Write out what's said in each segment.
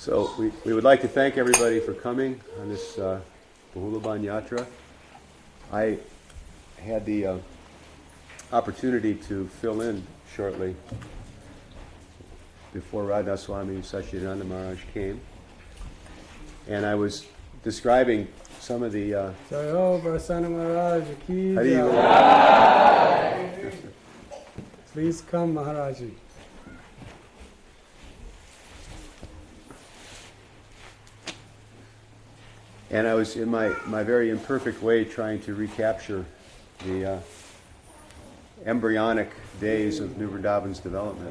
So we would like to thank everybody for coming on this Bahulaban Yatra. I had the opportunity to fill in shortly before Radha Swami Satchidananda Maharaj came. And I was describing some of the... Jayo Prasanna Maharaj ki Hari jai. Please come, Maharaji. And I was in my very imperfect way trying to recapture the embryonic days of New Vrindavan's development.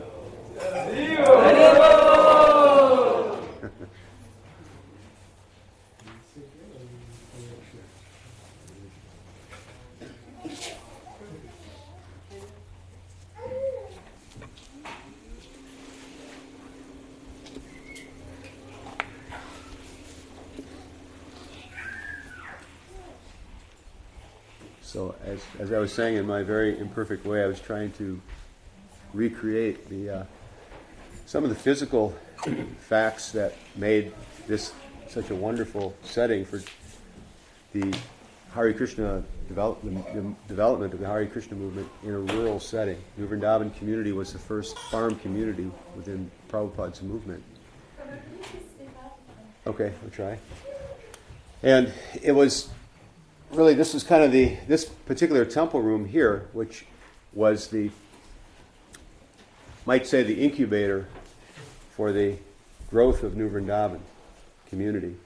So as I was saying in my very imperfect way, I was trying to recreate some of the physical facts that made this such a wonderful setting for the Hare Krishna development of the Hare Krishna movement in a rural setting. New Vrindavan community was the first farm community within Prabhupada's movement. Okay, I'll try. And it was really, this was kind of this particular temple room here, which was might say the incubator for the growth of New Vrindavan community.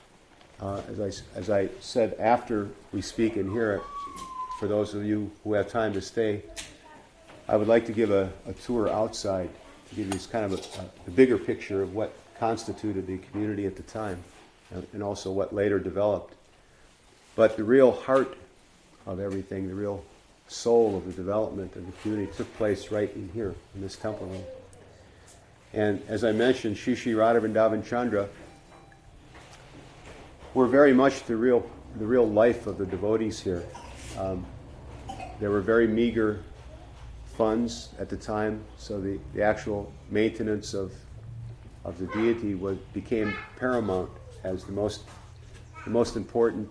As I said, after we speak in here, for those of you who have time to stay, I would like to give a tour outside to give you kind of a bigger picture of what constituted the community at the time, and also what later developed. But the real heart of everything, the real soul of the development of the community took place right in here, in this temple room. And as I mentioned, Shri Shri Radha Vrindavan Chandra were very much the real life of the devotees here. There were very meager funds at the time, so the actual maintenance of the deity became paramount as the most important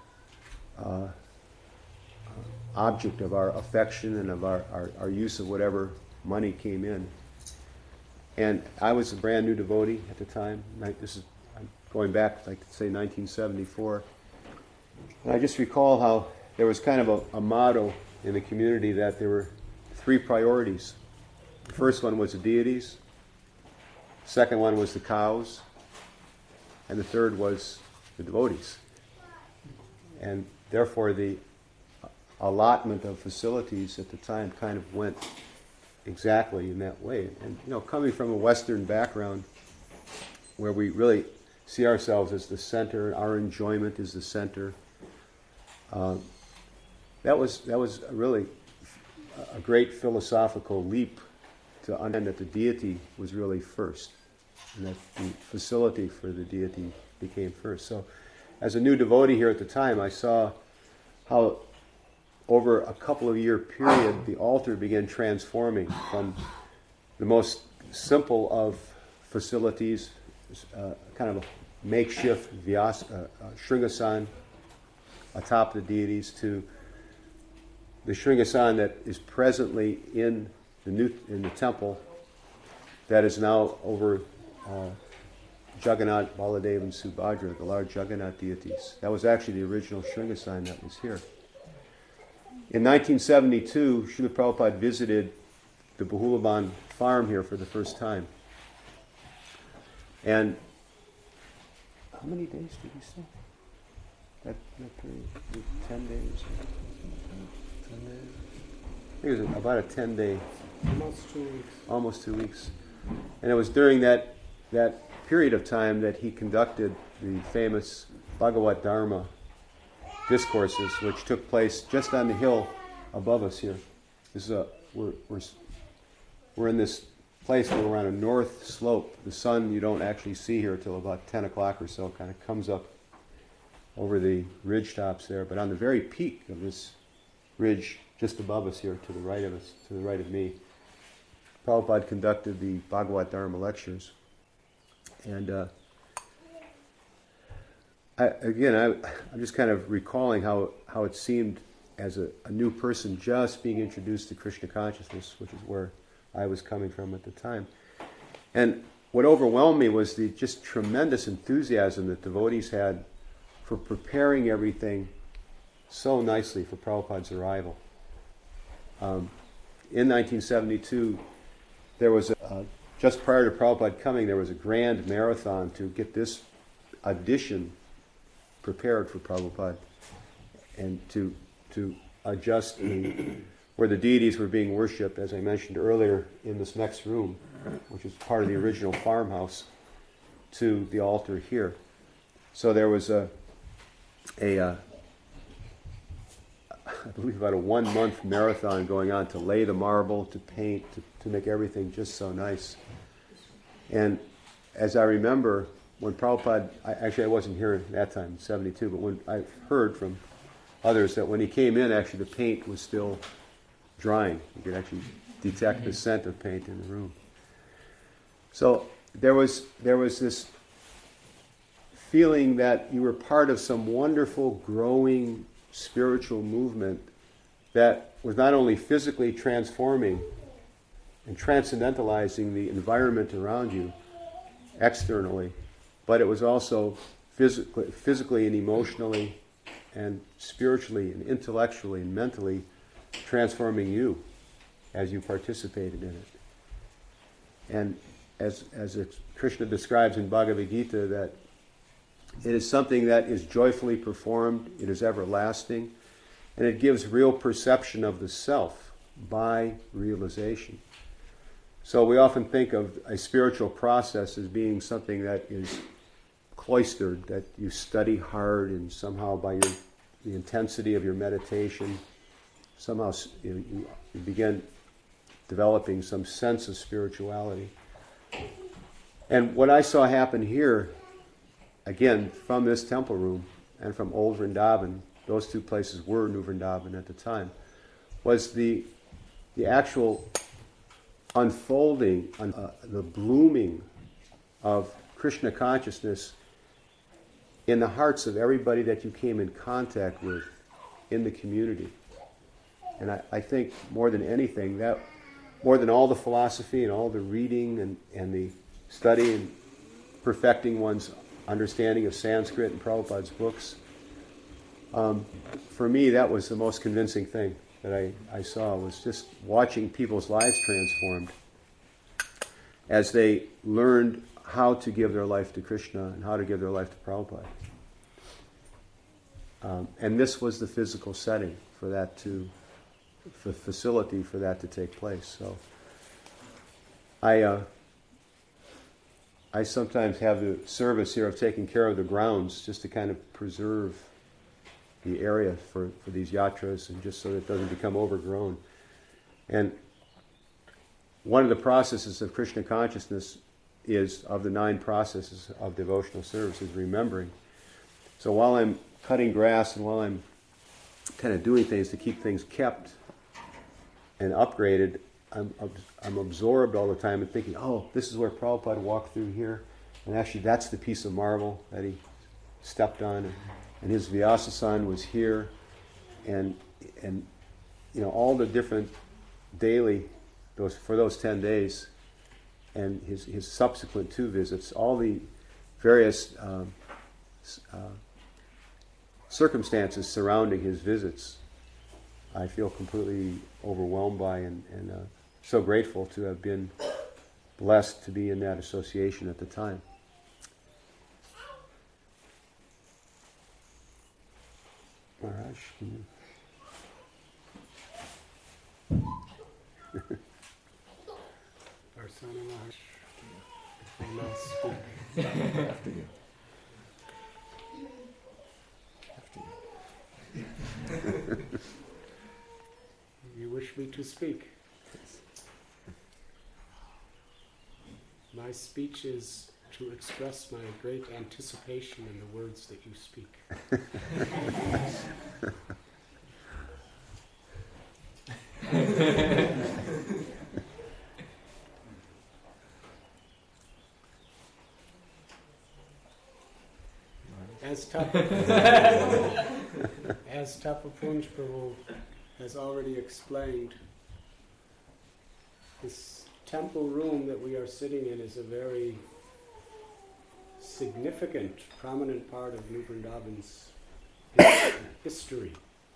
object of our affection and of our use of whatever money came in. And I was a brand new devotee at the time. I'm going back, like say 1974. And I just recall how there was kind of a motto in the community that there were three priorities. The first one was the deities, the second one was the cows, and the third was the devotees. And therefore the allotment of facilities at the time kind of went exactly in that way. And coming from a Western background where we really see ourselves as the center, our enjoyment is the center, that was really a great philosophical leap to understand that the deity was really first, and that the facility for the deity became first. So as a new devotee here at the time, I saw how over a couple of year period the altar began transforming from the most simple of facilities, kind of a makeshift Shringasan atop the deities, to the Shringasan that is presently in the temple, that is now over Jagannath, Baladev, and Subhadra, the large Jagannath deities. That was actually the original Shringasan that was here. In 1972, Srila Prabhupada visited the Bahulaban farm here for the first time. And how many days did he stay? That period? 10 days? 10 days? I think it was about a 10-day. Almost 2 weeks. Almost 2 weeks. And it was during that period of time that he conducted the famous Bhagavad Dharma discourses, which took place just on the hill above us here. This is we're in this place where we're on a north slope. The sun you don't actually see here till about 10 o'clock or so. It kind of comes up over the ridge tops there. But on the very peak of this ridge, just above us here, to the right of us, to the right of me, Prabhupada conducted the Bhagavad Dharma lectures. And I'm just kind of recalling how it seemed as a new person just being introduced to Krishna consciousness, which is where I was coming from at the time. And what overwhelmed me was the just tremendous enthusiasm that devotees had for preparing everything so nicely for Prabhupada's arrival. In 1972, there was just prior to Prabhupada coming, there was a grand marathon to get this edition prepared for Prabhupada and to adjust where the deities were being worshipped, as I mentioned earlier, in this next room, which is part of the original farmhouse, to the altar here. So there was I believe about a 1-month marathon going on to lay the marble, to paint, to make everything just so nice. And as I remember, when Prabhupada, I wasn't here at that time, 72, but when I heard from others that when he came in, actually the paint was still drying. You could actually detect the scent of paint in the room. So there was this feeling that you were part of some wonderful, growing spiritual movement that was not only physically transforming and transcendentalizing the environment around you externally, but it was also physically and emotionally and spiritually and intellectually and mentally transforming you as you participated in it. And as Krishna describes in Bhagavad Gita, that it is something that is joyfully performed, it is everlasting, and it gives real perception of the self by realization. So we often think of a spiritual process as being something that is cloistered, that you study hard, and somehow by the intensity of your meditation, somehow you begin developing some sense of spirituality. And what I saw happen here, again, from this temple room and from Old Vrindavan, those two places were New Vrindavan at the time, was the actual unfolding, the blooming of Krishna consciousness in the hearts of everybody that you came in contact with in the community. And I think more than anything, that more than all the philosophy and all the reading and the study and perfecting one's understanding of Sanskrit and Prabhupada's books, for me that was the most convincing thing that I saw, was just watching people's lives transformed as they learned how to give their life to Krishna and how to give their life to Prabhupada. And this was the physical setting for that for facility for that to take place. So I sometimes have the service here of taking care of the grounds just to kind of preserve the area for these yatras, and just so that it doesn't become overgrown. And one of the processes of Krishna consciousness is, of the 9 processes of devotional service, is remembering. So while I'm cutting grass and while I'm kind of doing things to keep things kept and upgraded, I'm absorbed all the time and thinking, oh, this is where Prabhupada walked through here, and actually that's the piece of marble that he stepped on, and his Vyasa-san was here, and all the different daily, for those 10 days, and his subsequent 2 visits, all the various circumstances surrounding his visits, I feel completely overwhelmed by, and so grateful to have been blessed to be in that association at the time. Maharaj, can you? Varsana Maharaj may now speak. You wish me to speak? My speech is to express my great anticipation in the words that you speak. As Tapapunj Prabhu has already explained, this temple room that we are sitting in is a very significant, prominent part of New Vrindavan's history.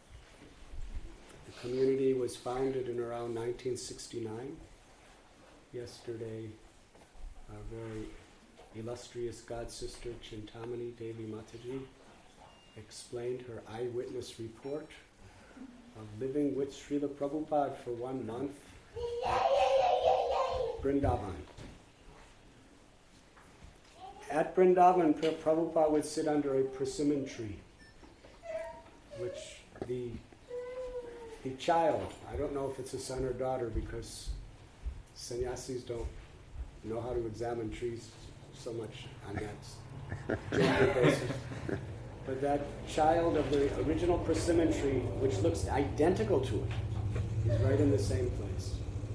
The community was founded in around 1969. Yesterday, our very illustrious god sister Chintamani Devi Mataji explained her eyewitness report of living with Srila Prabhupada for 1 month at Vrindavan. At Vrindavan, Prabhupada would sit under a persimmon tree, which the child, I don't know if it's a son or daughter because sannyasis don't know how to examine trees so much on that gender basis. But that child of the original persimmon tree, which looks identical to it, is right in the same place.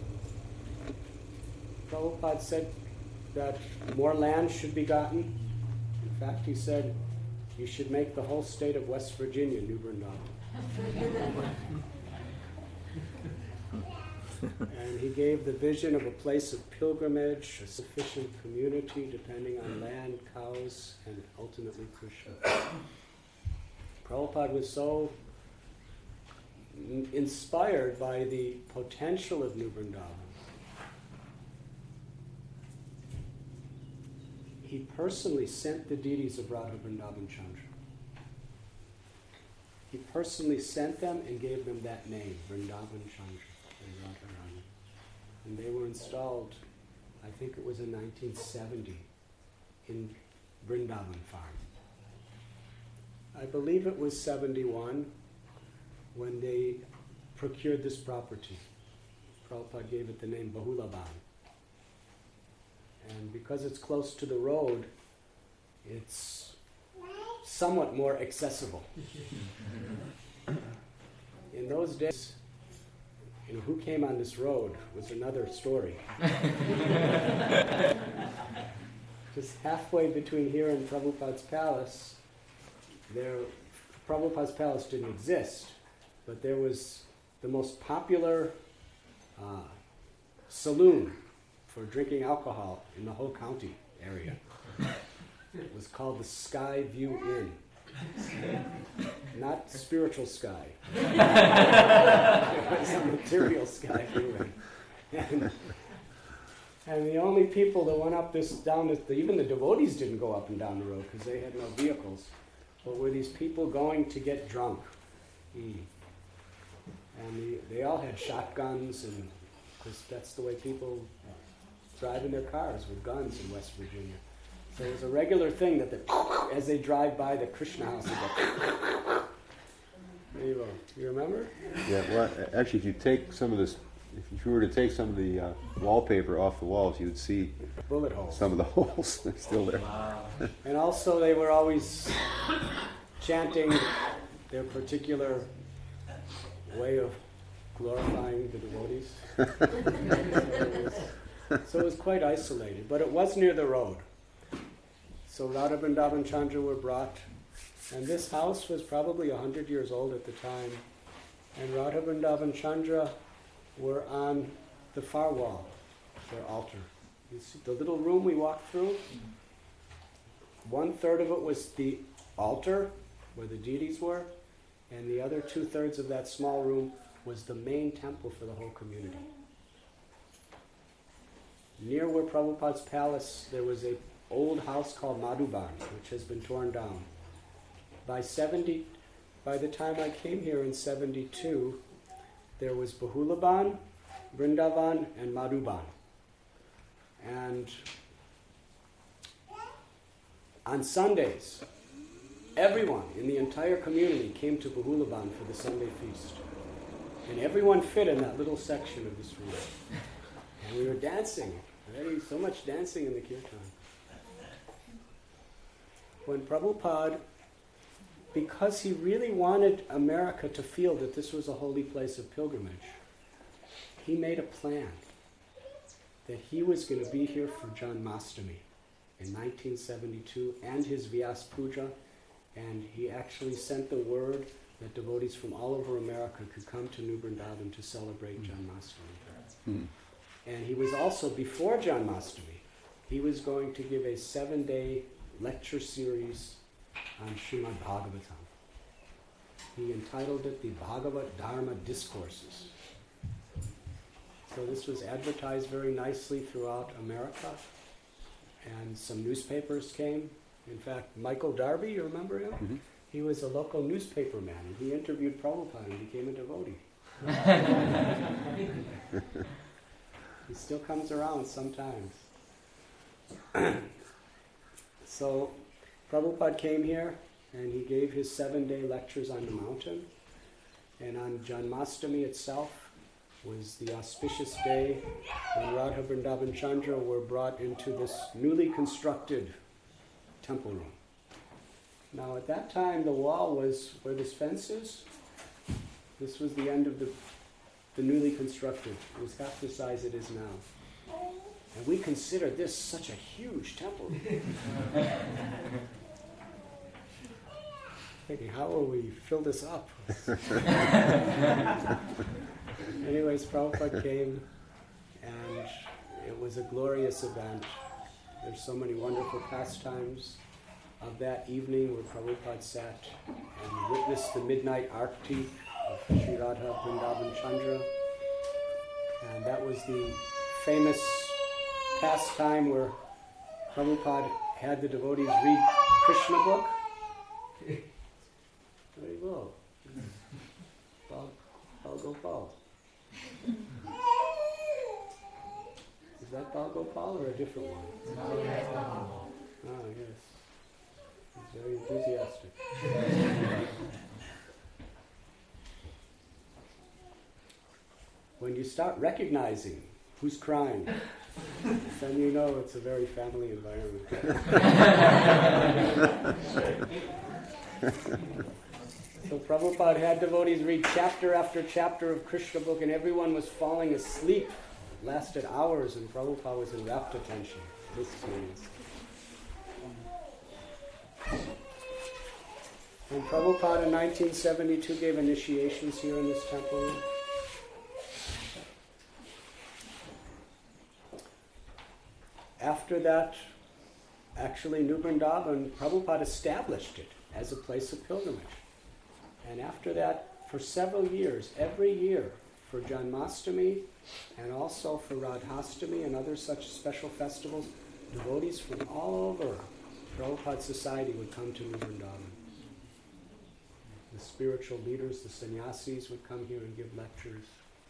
Prabhupada said that more land should be gotten. In fact, he said, you should make the whole state of West Virginia New Vrindavan. And he gave the vision of a place of pilgrimage, a sufficient community depending on land, cows, and ultimately Krishna. Prabhupada was so inspired by the potential of New Vrindavan. He personally sent the deities of Radha Vrindavan Chandra. He personally sent them and gave them that name, Vrindavan Chandra and Radharani. And they were installed, I think it was in 1970, in Vrindavan Farm. I believe it was 71 when they procured this property. Prabhupada gave it the name Bahulaban. And because it's close to the road, it's somewhat more accessible. In those days, who came on this road was another story. Just halfway between here and Prabhupada's palace, Prabhupada's palace didn't exist, but there was the most popular saloon for drinking alcohol in the whole county area. It was called the Sky View Inn. Not spiritual sky. It was a material sky view Inn. And the only people that went up even the devotees didn't go up and down the road because they had no vehicles, but were these people going to get drunk. And they all had shotguns, and because that's the way people drive in their cars with guns in West Virginia. So it was a regular thing that as they drive by the Krishna house, they go. There you go. You remember? Yeah. Well, actually, if you were to take some of the wallpaper off the walls, you would see bullet holes. Some of the holes are still there. Wow. And also, they were always chanting their particular way of glorifying the devotees. So it was quite isolated, but it was near the road. So Radha Vrindavan Chandra were brought, and this house was probably 100 years old at the time, and Radha Vrindavan Chandra were on the far wall, their altar. You see the little room we walked through? 1/3 of it was the altar, where the deities were, and the other 2/3 of that small room was the main temple for the whole community. Near where Prabhupada's palace, there was an old house called Madhuban, which has been torn down. By the time I came here in 72, there was Bahulaban, Vrindavan, and Madhuban. And on Sundays, everyone in the entire community came to Bahulaban for the Sunday feast. And everyone fit in that little section of this room. And we were dancing. So much dancing in the kirtan. When Prabhupada, because he really wanted America to feel that this was a holy place of pilgrimage, he made a plan that he was going to be here for Janmashtami in 1972 and his Vyas Puja And he actually sent the word that devotees from all over America could come to New Vrindavan to celebrate Janmashtami. And he was also, before Janmashtami, he was going to give a 7-day lecture series on Srimad Bhagavatam. He entitled it the Bhagavad Dharma Discourses. So this was advertised very nicely throughout America, and some newspapers came. In fact, Michael Darby, you remember him? Mm-hmm. He was a local newspaper man, and he interviewed Prabhupada and became a devotee. He still comes around sometimes. So Prabhupada came here, and he gave his 7-day lectures on the mountain. And on Janmashtami itself was the auspicious day when Radha Vrindavan Chandra were brought into this newly constructed temple room. Now at that time the wall was where this fence is. This was the end of the newly constructed. It was half the size it is now. And we consider this such a huge temple room. Thinking, how will we fill this up? Anyways, Prabhupada came, and it was a glorious event. There's so many wonderful pastimes of that evening where Prabhupada sat and witnessed the midnight arti of Sri Radha Vrindavan Chandra. And that was the famous pastime where Prabhupada had the devotees read Krishna book. Very well. Bal Gopal. Is that Bal Gopal or a different one? Ah, yes. He's very enthusiastic. When you start recognizing who's crying, then you know it's a very family environment. So Prabhupada had devotees read chapter after chapter of Krishna book, and everyone was falling asleep. It lasted hours, and Prabhupada was in rapt attention. This experience. And Prabhupada in 1972 gave initiations here in this temple. After that, actually New Vrindavan, Prabhupada established it as a place of pilgrimage. And after that, for several years, every year, for Janmashtami and also for Radhastami and other such special festivals, devotees from all over Prabhupada's society would come to New Vrindavan. The spiritual leaders, the sannyasis, would come here and give lectures.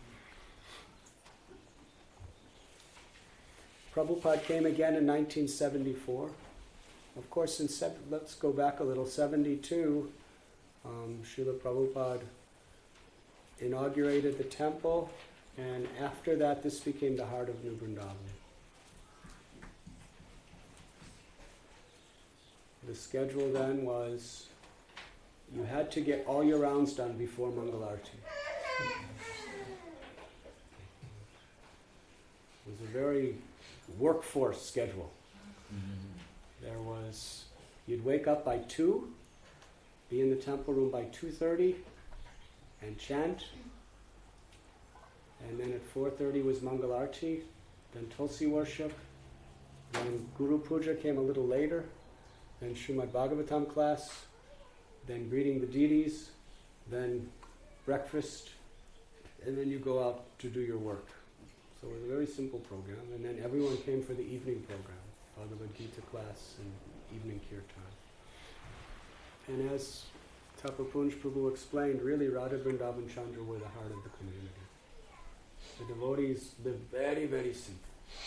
Prabhupada came again in 1974. Of course, let's go back a little, 72, Srila Prabhupada inaugurated the temple, and after that this became the heart of New Vrindavan. The schedule then was, you had to get all your rounds done before Mangalarti. It was a very workforce schedule. There was, you'd wake up by 2, be in the temple room by 2:30 and chant, and then at 4:30 was Mangalarti, then Tulsi worship, then Guru Puja came a little later, then Srimad Bhagavatam class, then greeting the deities, then breakfast, and then you go out to do your work. So it was a very simple program, and then everyone came for the evening program, Bhagavad Gita class and evening kirtan. And as Tapapunj Prabhu explained, really Radha Vrindavan Chandra were the heart of the community. The devotees lived very, very simple.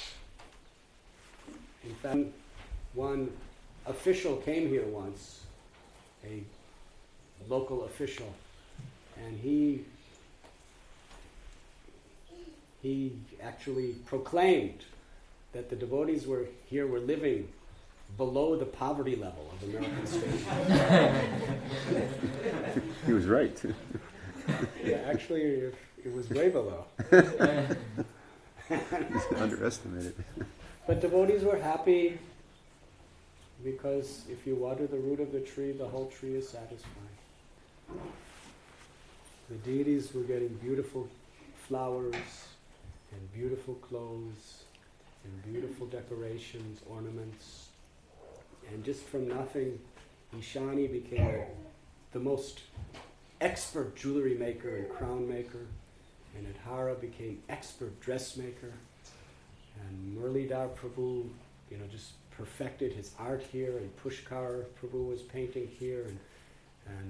In fact, one official came here once, a local official, and he actually proclaimed that the devotees were living below the poverty level of American states. He was right. Yeah, actually, it was way below. Underestimated. But devotees were happy. Because if you water the root of the tree, the whole tree is satisfied. The deities were getting beautiful flowers and beautiful clothes and beautiful decorations, ornaments. And just from nothing, Ishani became the most expert jewelry maker and crown maker, and Adhara became expert dressmaker, and Murlidhar Prabhu, just perfected his art here, and Pushkar Prabhu was painting here, and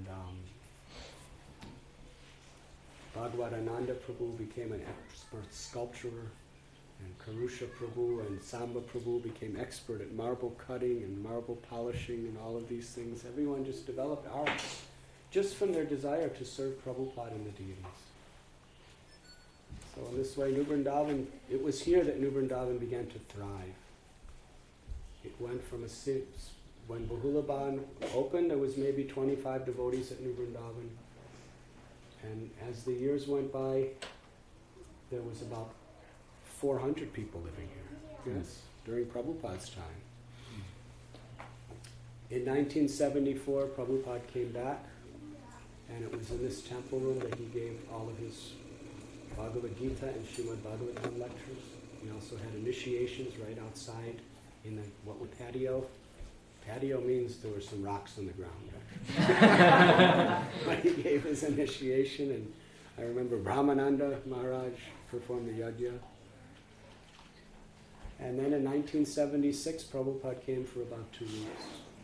Bhagavatananda Prabhu became an expert sculptor, and Karusha Prabhu and Samba Prabhu became expert at marble cutting and marble polishing and all of these things. Everyone just developed arts just from their desire to serve Prabhupada and the deities. So in this way, New Vrindavan, it was here that New Vrindavan began to thrive. It went from a city, when Bahulaban opened, there was maybe 25 devotees at New Vrindavan. And as the years went by, there was about 400 people living here. Yes, during Prabhupada's time. In 1974, Prabhupada came back, and it was in this temple room that he gave all of his Bhagavad Gita and Srimad Bhagavatam lectures. He also had initiations right outside in the patio. Patio means there were some rocks on the ground. But he gave his initiation, and I remember Brahmananda Maharaj performed the yajna. And then in 1976, Prabhupada came for about 2 weeks.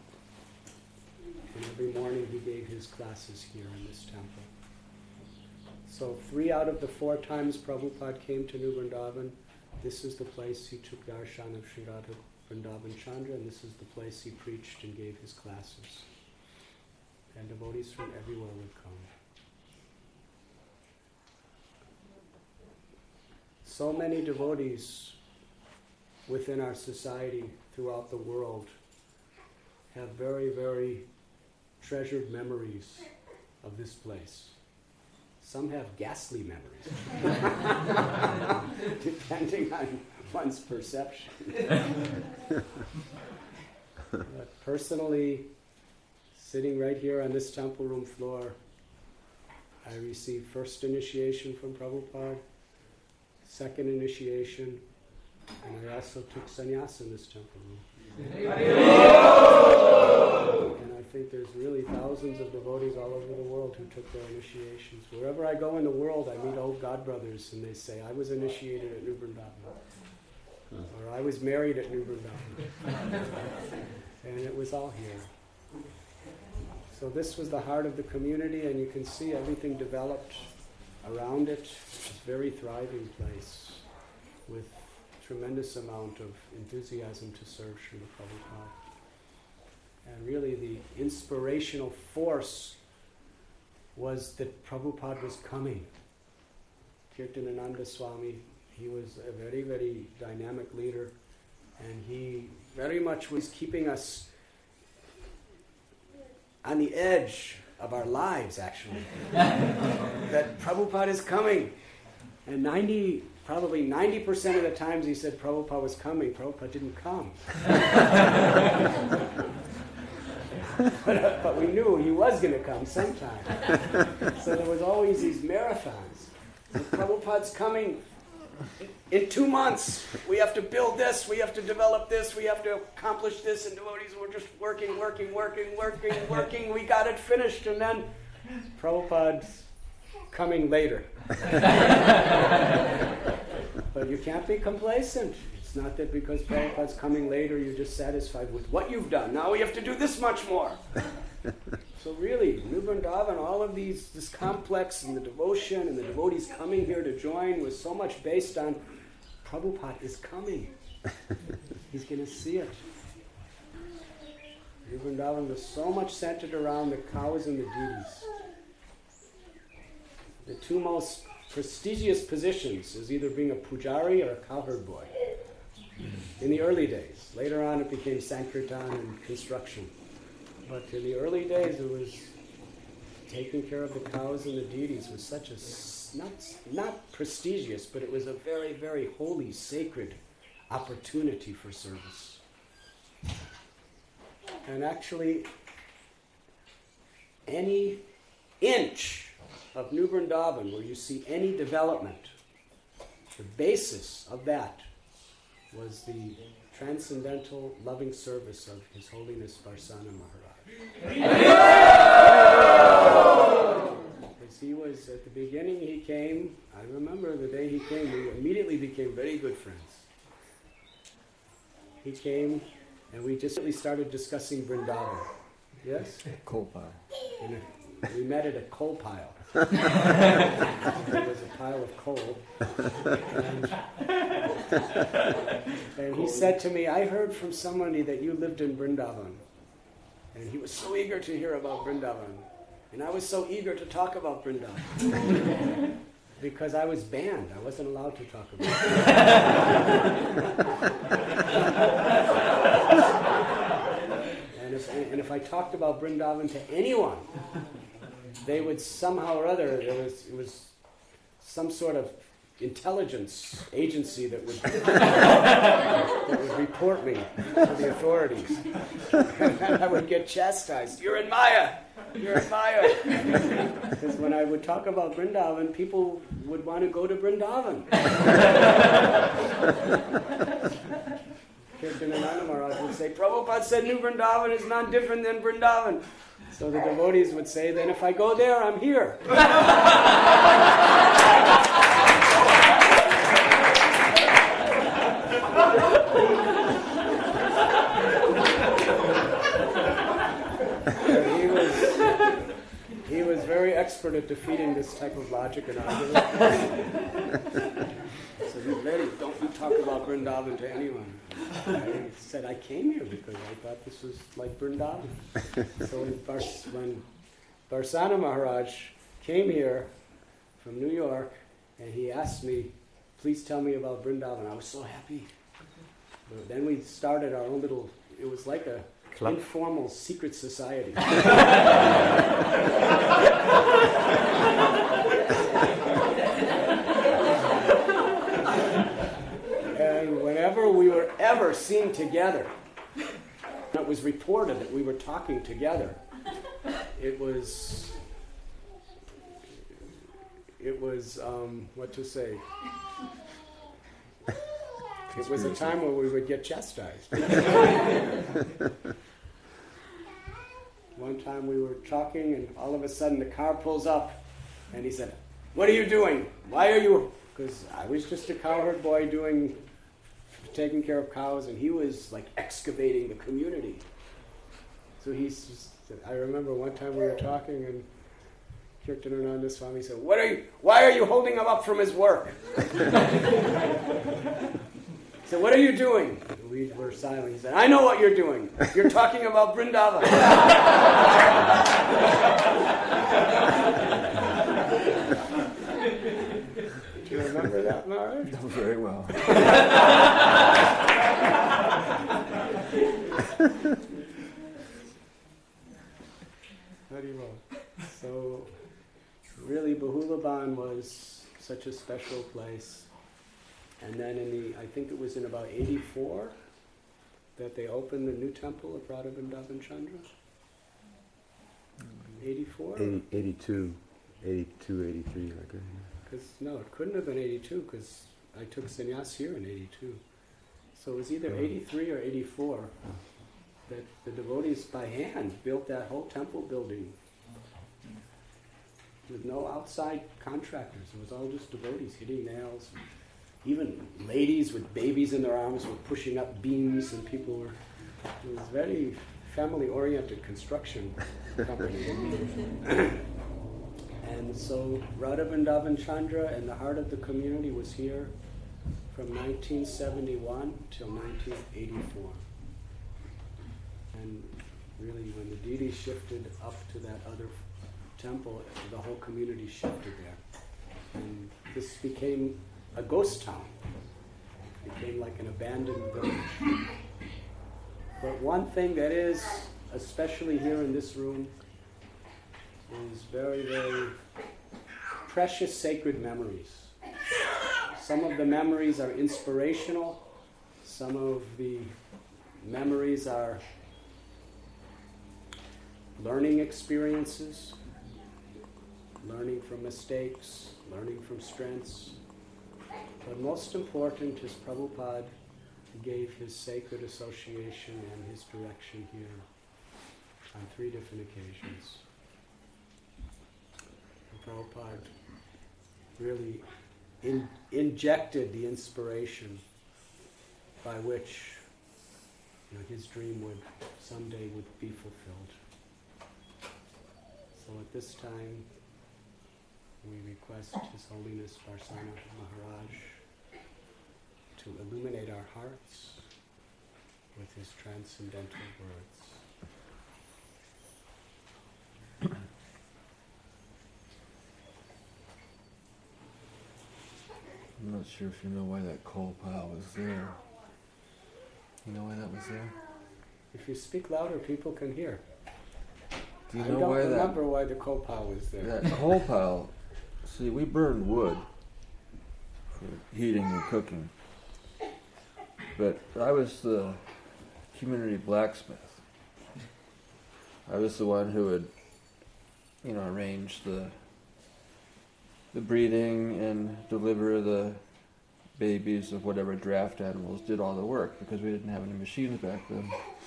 And every morning he gave his classes here in this temple. So 3 out of the 4 times Prabhupada came to New Vrindavan, this is the place he took darshan of Sri Radha Vrindavan Chandra, and this is the place he preached and gave his classes. And devotees from everywhere would come. So many devotees within our society throughout the world have very, very treasured memories of this place. Some have ghastly memories, depending on one's perception. But personally, sitting right here on this temple room floor, I received first initiation from Prabhupada, second initiation, and I also took sannyas in this temple room. And I think there's really thousands of devotees all over the world who took their initiations. Wherever I go in the world, I meet old godbrothers, and they say, I was initiated at New Vrindavan, or I was married at New Vrindavan. And it was all here. So this was the heart of the community, and you can see everything developed around it. It's a very thriving place with tremendous amount of enthusiasm to serve Srila Prabhupada. And really the inspirational force was that Prabhupada was coming. Kirtanananda Swami, he was a very, very dynamic leader, and he very much was keeping us on the edge of our lives, actually. That Prabhupada is coming. And probably 90% of the times he said Prabhupada was coming, Prabhupada didn't come. But we knew he was going to come sometime. So there was always these marathons. So Prabhupada's coming in 2 months. We have to build this, we have to develop this, we have to accomplish this, and devotees were just working. We got it finished, and then Prabhupada's coming later. But you can't be complacent. It's not that because Prabhupada's coming later, you're just satisfied with what you've done. Now we have to do this much more. So really, New Vrindavan, all of this complex and the devotion and the devotees coming here to join was so much based on Prabhupada is coming. He's going to see it. New Vrindavan was so much centered around the cows and the deities. The 2 most prestigious positions is either being a pujari or a cowherd boy. In the early days. Later on it became Sankirtan and construction. But in the early days it was taking care of the cows and the deities was such a, not prestigious, but it was a very, very holy, sacred opportunity for service. And actually, any inch of New Vrindavan where you see any development, the basis of that was the transcendental loving service of His Holiness Varsana Maharaj. Because he was, at the beginning he came, I remember the day he came, we immediately became very good friends. He came and we just started discussing Vrindavan. Yes? Coal pile. And we met at a coal pile. There was a pile of coal. And he said to me, I heard from somebody that you lived in Vrindavan. And he was so eager to hear about Vrindavan. And I was so eager to talk about Vrindavan. Because I was banned. I wasn't allowed to talk about it. And if I talked about Vrindavan to anyone, they would somehow or other, it was some sort of intelligence agency that would report me to the authorities. And I would get chastised. You're in Maya! You're in Maya! Because when I would talk about Vrindavan, people would want to go to Vrindavan. Kirtanananda Maharaj would say, Prabhupada said New Vrindavan is not different than Vrindavan. So the devotees would say, then if I go there, I'm here. He was very expert at defeating this type of logic and argument. So you really don't you talk about Vrindavan to anyone. I said I came here because I thought this was like Vrindavan. So when Varsana Maharaj came here from New York and he asked me, please tell me about Vrindavan, I was so happy. But then we started our own little, it was like a club. Informal secret society. And whenever we were ever seen together, it was reported that we were talking together. It was what to say? It was a time where we would get chastised. One time we were talking and all of a sudden the car pulls up and he said, what are you doing? Why are you... Because I was just a cowherd boy taking care of cows, and he was like excavating the community. So he said, I remember one time we were talking and Kirtanananda Swami said, why are you holding him up from his work? So what are you doing? We were silent. He said, I know what you're doing. You're talking about Vrindavan. Do you remember that, Maharaj? Very well. Very well. So really Bahulaban was such a special place. And then I think it was in about 84 that they opened the new temple of Radha Vrindavan Chandra. 84? 82, 83, like that. Because no, it couldn't have been 82 because I took sannyas here in 82. So it was either 83 or 84 that the devotees by hand built that whole temple building with no outside contractors. It was all just devotees hitting nails. Even ladies with babies in their arms were pushing up beams, and people were... It was very family-oriented construction company. And so Radha Vrindavan Chandra and the heart of the community was here from 1971 till 1984. And really when the deity shifted up to that other temple, the whole community shifted there. And this became a ghost town. It became like an abandoned village. But one thing that is, especially here in this room, is very, very precious sacred memories. Some of the memories are inspirational. Some of the memories are learning experiences, learning from mistakes, learning from strengths. But most important is Prabhupada gave his sacred association and his direction here on 3 different occasions. And Prabhupada really injected the inspiration by which his dream would someday would be fulfilled. So at this time, we request His Holiness Barsana Maharaj to illuminate our hearts with his transcendental words. I'm not sure if you know why that coal pile was there. You know why that was there? If you speak louder, people can hear. Do you I know don't why remember why the coal pile was there. that coal pile? See, we burned wood for heating and cooking, but I was the community blacksmith. I was the one who would, arrange the breeding and deliver the babies of whatever draft animals, did all the work because we didn't have any machines back then.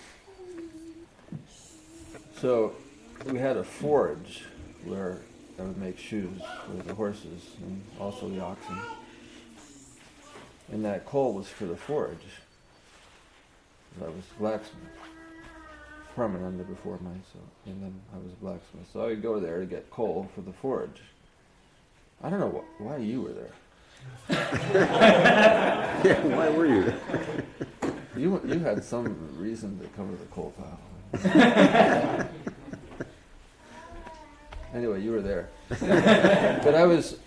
So we had a forge where I would make shoes for the horses and also the oxen. And that coal was for the forge. I was a blacksmith. Paramananda before myself, and then I was a blacksmith. So I would go there to get coal for the forge. I don't know why you were there. Yeah, why were you there? You had some reason to come to the coal pile. Anyway, you were there. But I was...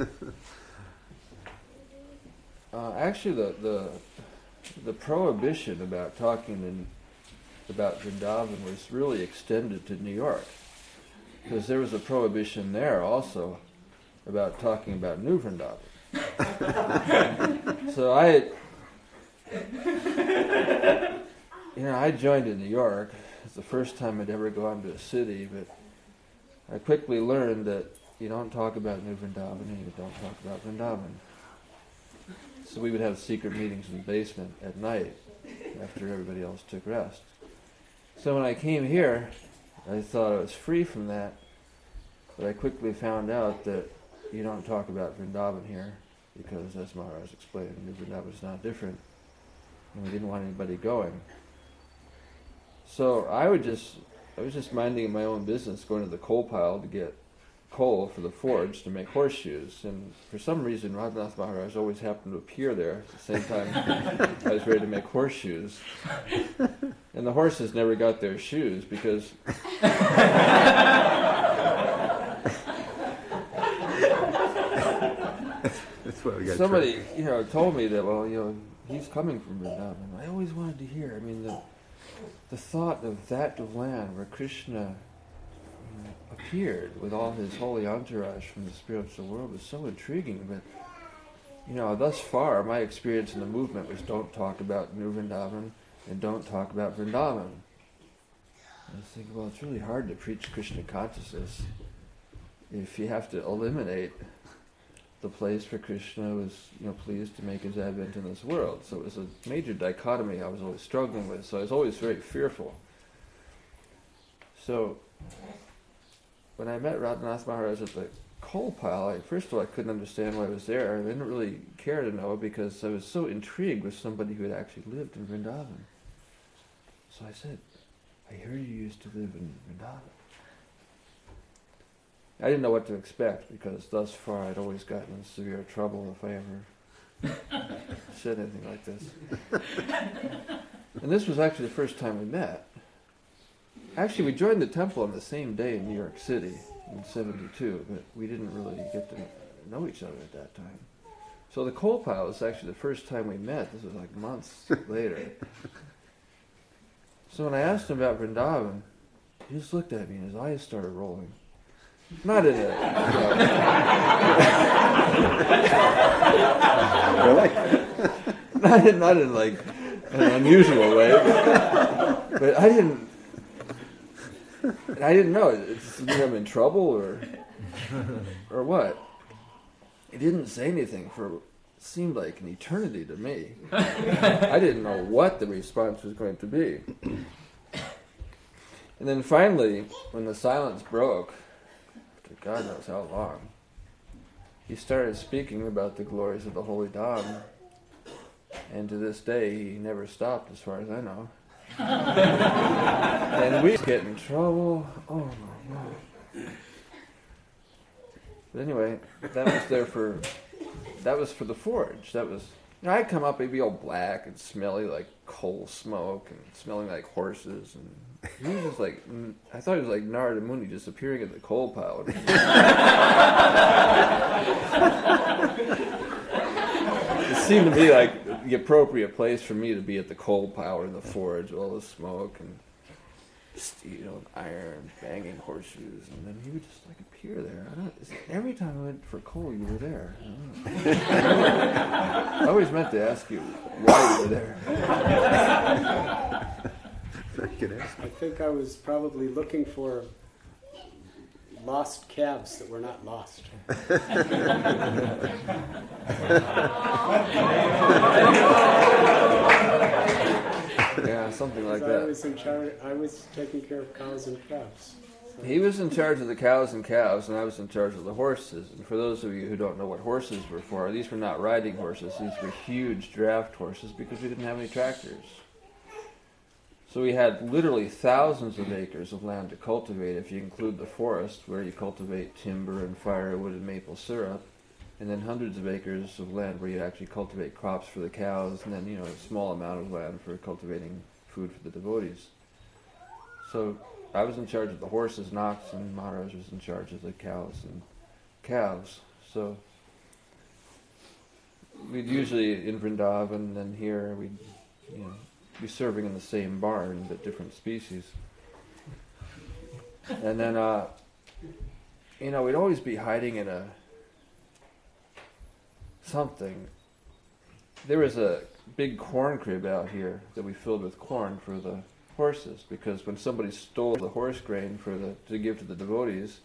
actually, the prohibition about talking about Vrindavan was really extended to New York. Because there was a prohibition there also about talking about New Vrindavan. So I joined in New York. It's the first time I'd ever gone to a city, but I quickly learned that you don't talk about New Vrindavan and you don't talk about Vrindavan. So we would have secret meetings in the basement at night after everybody else took rest. So when I came here, I thought I was free from that, but I quickly found out that you don't talk about Vrindavan here, because as Maharaj explained, Vrindavan is not different, and we didn't want anybody going. So I was just minding my own business, going to the coal pile to get coal for the forge to make horseshoes, and for some reason Radhanath Maharaj always happened to appear there at the same time I was ready to make horseshoes. And the horses never got their shoes because That's why we got somebody, told me that, he's coming from Vrindavan. I always wanted to hear. I mean, the thought of that land where Krishna appeared with all his holy entourage from the spiritual world was so intriguing. But, thus far, my experience in the movement was don't talk about New Vrindavan and don't talk about Vrindavan. I was thinking, well, it's really hard to preach Krishna consciousness if you have to eliminate the place where Krishna was, pleased to make his advent in this world. So it was a major dichotomy I was always struggling with. So I was always very fearful. So when I met Radhanath Maharaj at the coal pile, first of all, I couldn't understand why I was there. I didn't really care to know because I was so intrigued with somebody who had actually lived in Vrindavan. So I said, I heard you used to live in Vrindavan. I didn't know what to expect because thus far I'd always gotten in severe trouble if I ever said anything like this. And this was actually the first time we met. Actually, we joined the temple on the same day in New York City in 1972, but we didn't really get to know each other at that time. So the coal pile was actually the first time we met. This was like months later. So when I asked him about Vrindavan, he just looked at me and his eyes started rolling. Not in a... Really? not in like an unusual way, but I didn't... And I didn't know. Did I'm in trouble or what? He didn't say anything for it seemed like an eternity to me. I didn't know what the response was going to be. And then finally, when the silence broke, after God knows how long, he started speaking about the glories of the Holy Dawn. And to this day, he never stopped, as far as I know. And we get in trouble. Oh my God. But anyway, that was for the forge. I'd come up, it'd be all black and smelly like coal smoke and smelling like horses. And he was just like, I thought he was like Narada Muni just appearing at the coal pile. It seemed to me like the appropriate place for me to be at the coal pile or the forge, all the smoke and steel and iron, banging horseshoes, and then he would just like appear there. Every time I went for coal, you were there. I always meant to ask you why you were there. I think I was probably looking for lost calves that were not lost. Yeah, something like that. I was in charge. I was taking care of cows and calves. So. He was in charge of the cows and calves, and I was in charge of the horses. And for those of you who don't know what horses were for, these were not riding horses. These were huge draft horses because we didn't have any tractors. So we had literally thousands of acres of land to cultivate, if you include the forest, where you cultivate timber and firewood and maple syrup, and then hundreds of acres of land where you actually cultivate crops for the cows, and then, a small amount of land for cultivating food for the devotees. So I was in charge of the horses and oxen, and Maharaj was in charge of the cows and calves. So we'd usually, in Vrindavan, and then here, we'd, be serving in the same barn, but different species. And then, we'd always be hiding in something. There was a big corn crib out here that we filled with corn for the horses, because when somebody stole the horse grain to give to the devotees,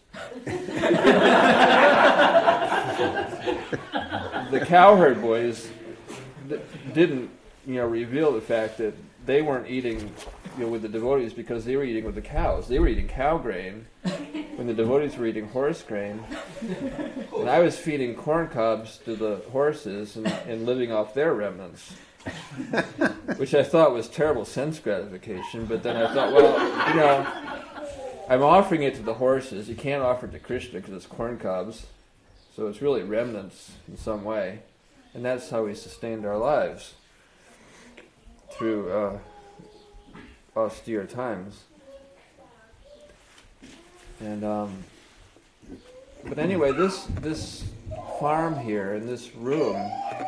the cowherd boys didn't reveal the fact that they weren't eating with the devotees because they were eating with the cows. They were eating cow grain when the devotees were eating horse grain. And I was feeding corn cobs to the horses and living off their remnants, which I thought was terrible sense gratification. But then I thought, well, I'm offering it to the horses. You can't offer it to Krishna because it's corn cobs. So it's really remnants in some way. And that's how we sustained our lives through austere times. And but anyway, this farm here and this room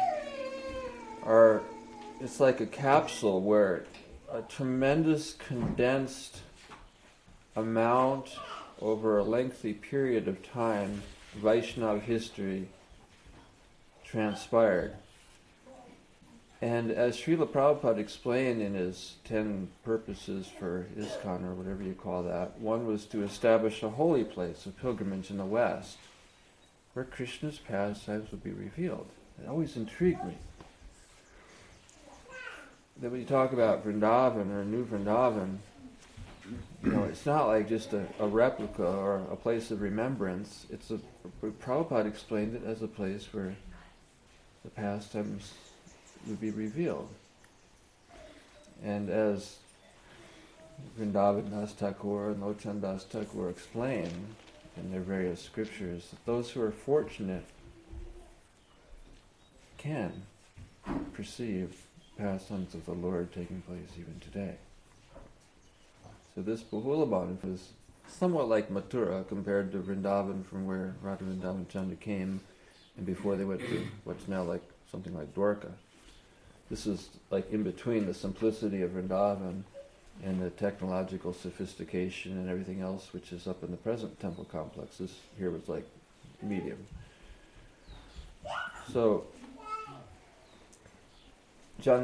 it's like a capsule where a tremendous condensed amount over a lengthy period of time Vaishnava history transpired. And as Srila Prabhupada explained in his 10 purposes for ISKCON, or whatever you call that, one was to establish a holy place of pilgrimage in the West, where Krishna's pastimes would be revealed. It always intrigued me. That when you talk about Vrindavan or New Vrindavan, it's not like just a replica or a place of remembrance. Prabhupada explained it as a place where the pastimes would be revealed. And as Vrindavan Das Thakur and Lochan Das Thakur explain in their various scriptures, that those who are fortunate can perceive pastimes of the Lord taking place even today. So this Bahulaban was somewhat like Mathura compared to Vrindavan, from where Radha Vrindavan Chandra came, and before they went to what's now like something like Dwarka. This is like in between the simplicity of Vrindavan and the technological sophistication and everything else which is up in the present temple complex. This here was like medium. So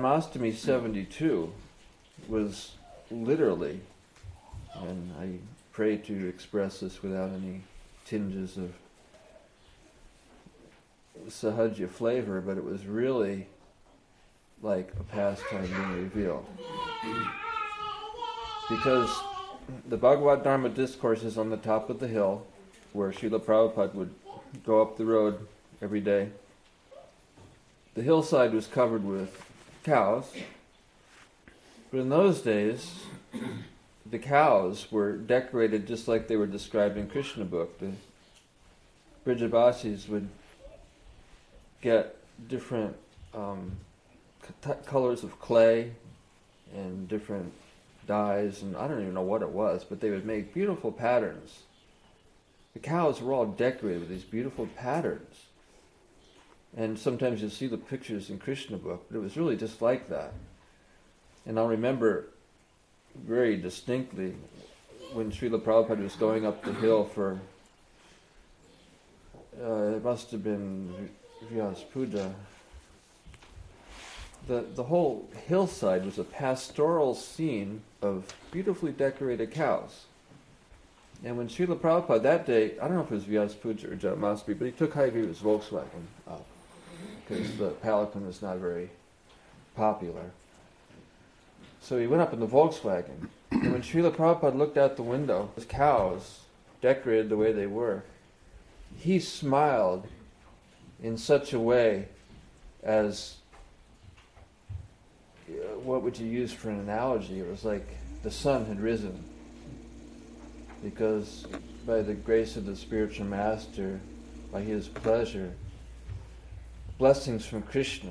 Janmashtami 72 was literally, and pray to express this without any tinges of Sahaja flavor, but it was really like a pastime being revealed. Because the Bhagavad Dharma discourse is on the top of the hill, where Srila Prabhupada would go up the road every day. The hillside was covered with cows, but in those days, the cows were decorated just like they were described in Krishna book. The Brijabasis would get different colors of clay and different dyes, and I don't even know what it was, but they would make beautiful patterns. The cows were all decorated with these beautiful patterns. And sometimes you'll see the pictures in Krishna book, but it was really just like that. And I'll remember very distinctly when Srila Prabhupada was going up the hill for, it must have been Vyas Puja. The whole hillside was a pastoral scene of beautifully decorated cows. And when Srila Prabhupada that day, I don't know if it was Vyas Puja or Janmashtami, but he took Hayagriva's Volkswagen up because the Pelican was not very popular. So he went up in the Volkswagen, and when Srila Prabhupada looked out the window, his cows, decorated the way they were, he smiled in such a way as, what would you use for an analogy? It was like the sun had risen, because by the grace of the spiritual master, by his pleasure, blessings from Krishna,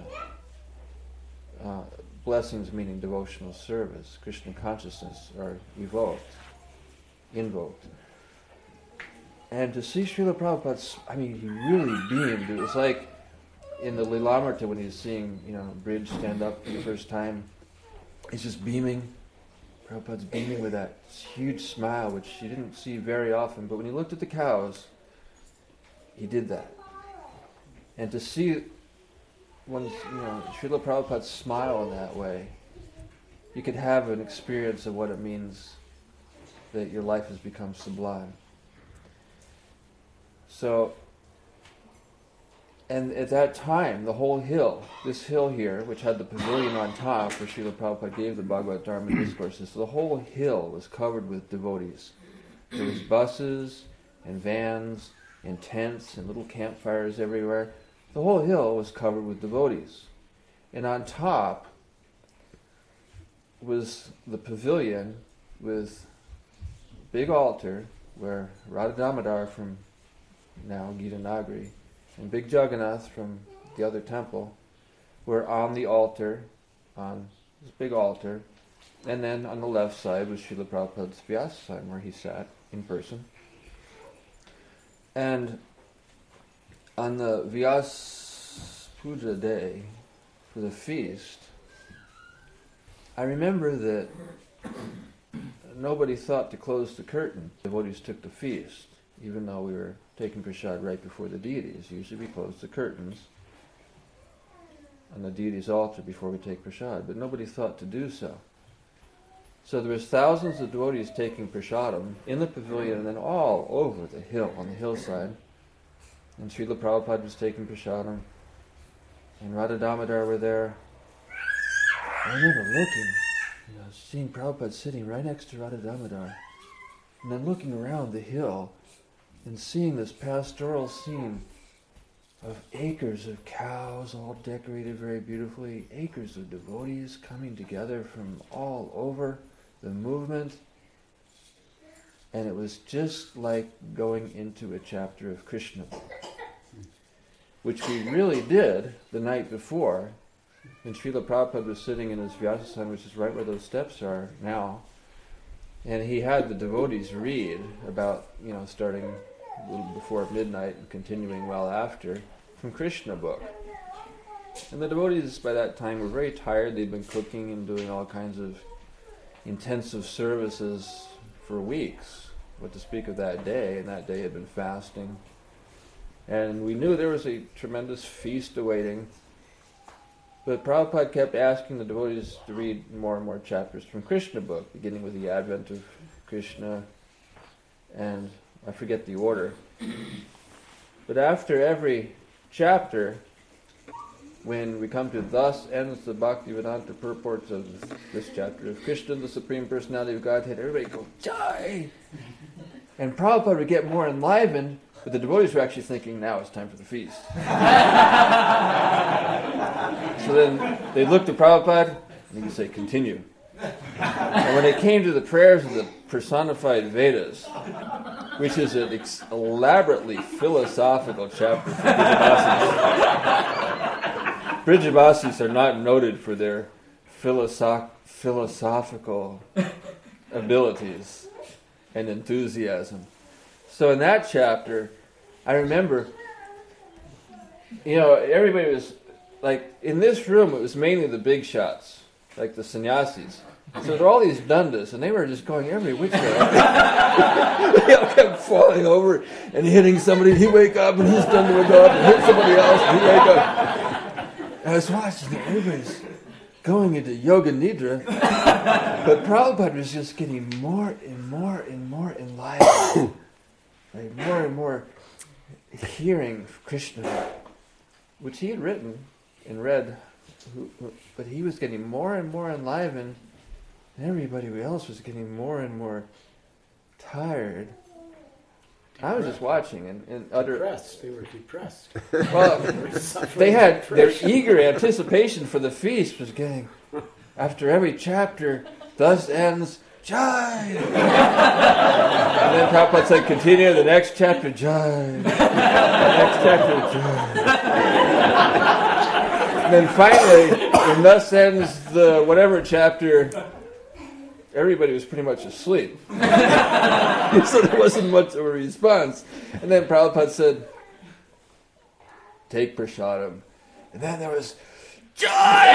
blessings meaning devotional service, Krishna consciousness are invoked. And to see Srila Prabhupada, he really beamed. It was like in the Lilamrita when he's seeing, Bridge stand up for the first time. He's just beaming. Prabhupada's beaming with that huge smile, which you didn't see very often. But when he looked at the cows, he did that. And to see when Srila Prabhupada smile in that way, you could have an experience of what it means that your life has become sublime. So, and at that time, the whole hill, this hill here, which had the pavilion on top where Srila Prabhupada gave the Bhagavad Dharma discourses, so the whole hill was covered with devotees. There was buses and vans and tents and little campfires everywhere. The whole hill was covered with devotees. And on top was the pavilion with a big altar where Radha Damodar from now Gita Nagari and Big Jagannath from the other temple were on the altar, on this big altar, and then on the left side was Srila Prabhupada's Vyasa, where he sat in person. And on the Vyas Puja day, for the feast, I remember that nobody thought to close the curtain. The devotees took the feast, even though we were taking prasad right before the deities. Usually we close the curtains on the deity's altar before we take prasad, but nobody thought to do so. So there was thousands of devotees taking prasadam in the pavilion and then all over the hill, on the hillside. And Srila Prabhupada was taking prasadam, and Radha Damodar were there. I remember looking, seeing Prabhupada sitting right next to Radha Damodar, and then looking around the hill and seeing this pastoral scene of acres of cows all decorated very beautifully, acres of devotees coming together from all over the movement. And it was just like going into a chapter of Krishna book, which we really did the night before. And Srila Prabhupada was sitting in his Vyasasana, which is right where those steps are now. And he had the devotees read about, starting a little before midnight and continuing well after, from Krishna book. And the devotees by that time were very tired. They'd been cooking and doing all kinds of intensive services for weeks, what to speak of that day, and that day had been fasting. And we knew there was a tremendous feast awaiting, but Prabhupada kept asking the devotees to read more and more chapters from Krishna book, beginning with the advent of Krishna, and I forget the order. But after every chapter, when we come to thus ends the Bhaktivedanta purports of this chapter of Krishna, the Supreme Personality of Godhead, everybody go, Jai! And Prabhupada would get more enlivened, but the devotees were actually thinking, now it's time for the feast. So then they looked at Prabhupada, and he would say, continue. And when it came to the prayers of the personified Vedas, which is an elaborately philosophical chapter for Brijavasis. Brijavasis are not noted for their philosophical abilities and enthusiasm. So in that chapter, I remember, everybody was, like, in this room, it was mainly the big shots, like the sannyasis. So there were all these dundas, and they were just going every which way. They all kept falling over and hitting somebody. He'd wake up, and his dunda would go up and hit somebody else, and he'd wake up. I was watching, everybody's going into yoga nidra, but Prabhupada was just getting more and more and more enlivened, like more and more hearing Krishna, which he had written and read, but he was getting more and more enlivened, and everybody else was getting more and more tired. I was just watching and utter... Depressed. They were depressed. Well, they had their eager anticipation for the feast was getting, after every chapter, thus ends Jai. And then Prabhupada said, continue, the next chapter, Jai. The next chapter, Jai. And then finally, when thus ends the whatever chapter, everybody was pretty much asleep. So there wasn't much of a response. And then Prabhupada said, take prasadam. And then there was, Jai!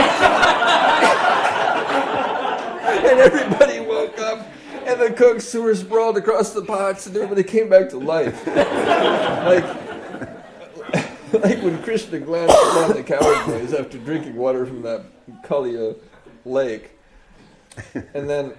And everybody woke up, and the cooks who were sprawled across the pots, and everybody came back to life. Like when Krishna glanced upon the coward boys after drinking water from that Kaliya lake. And then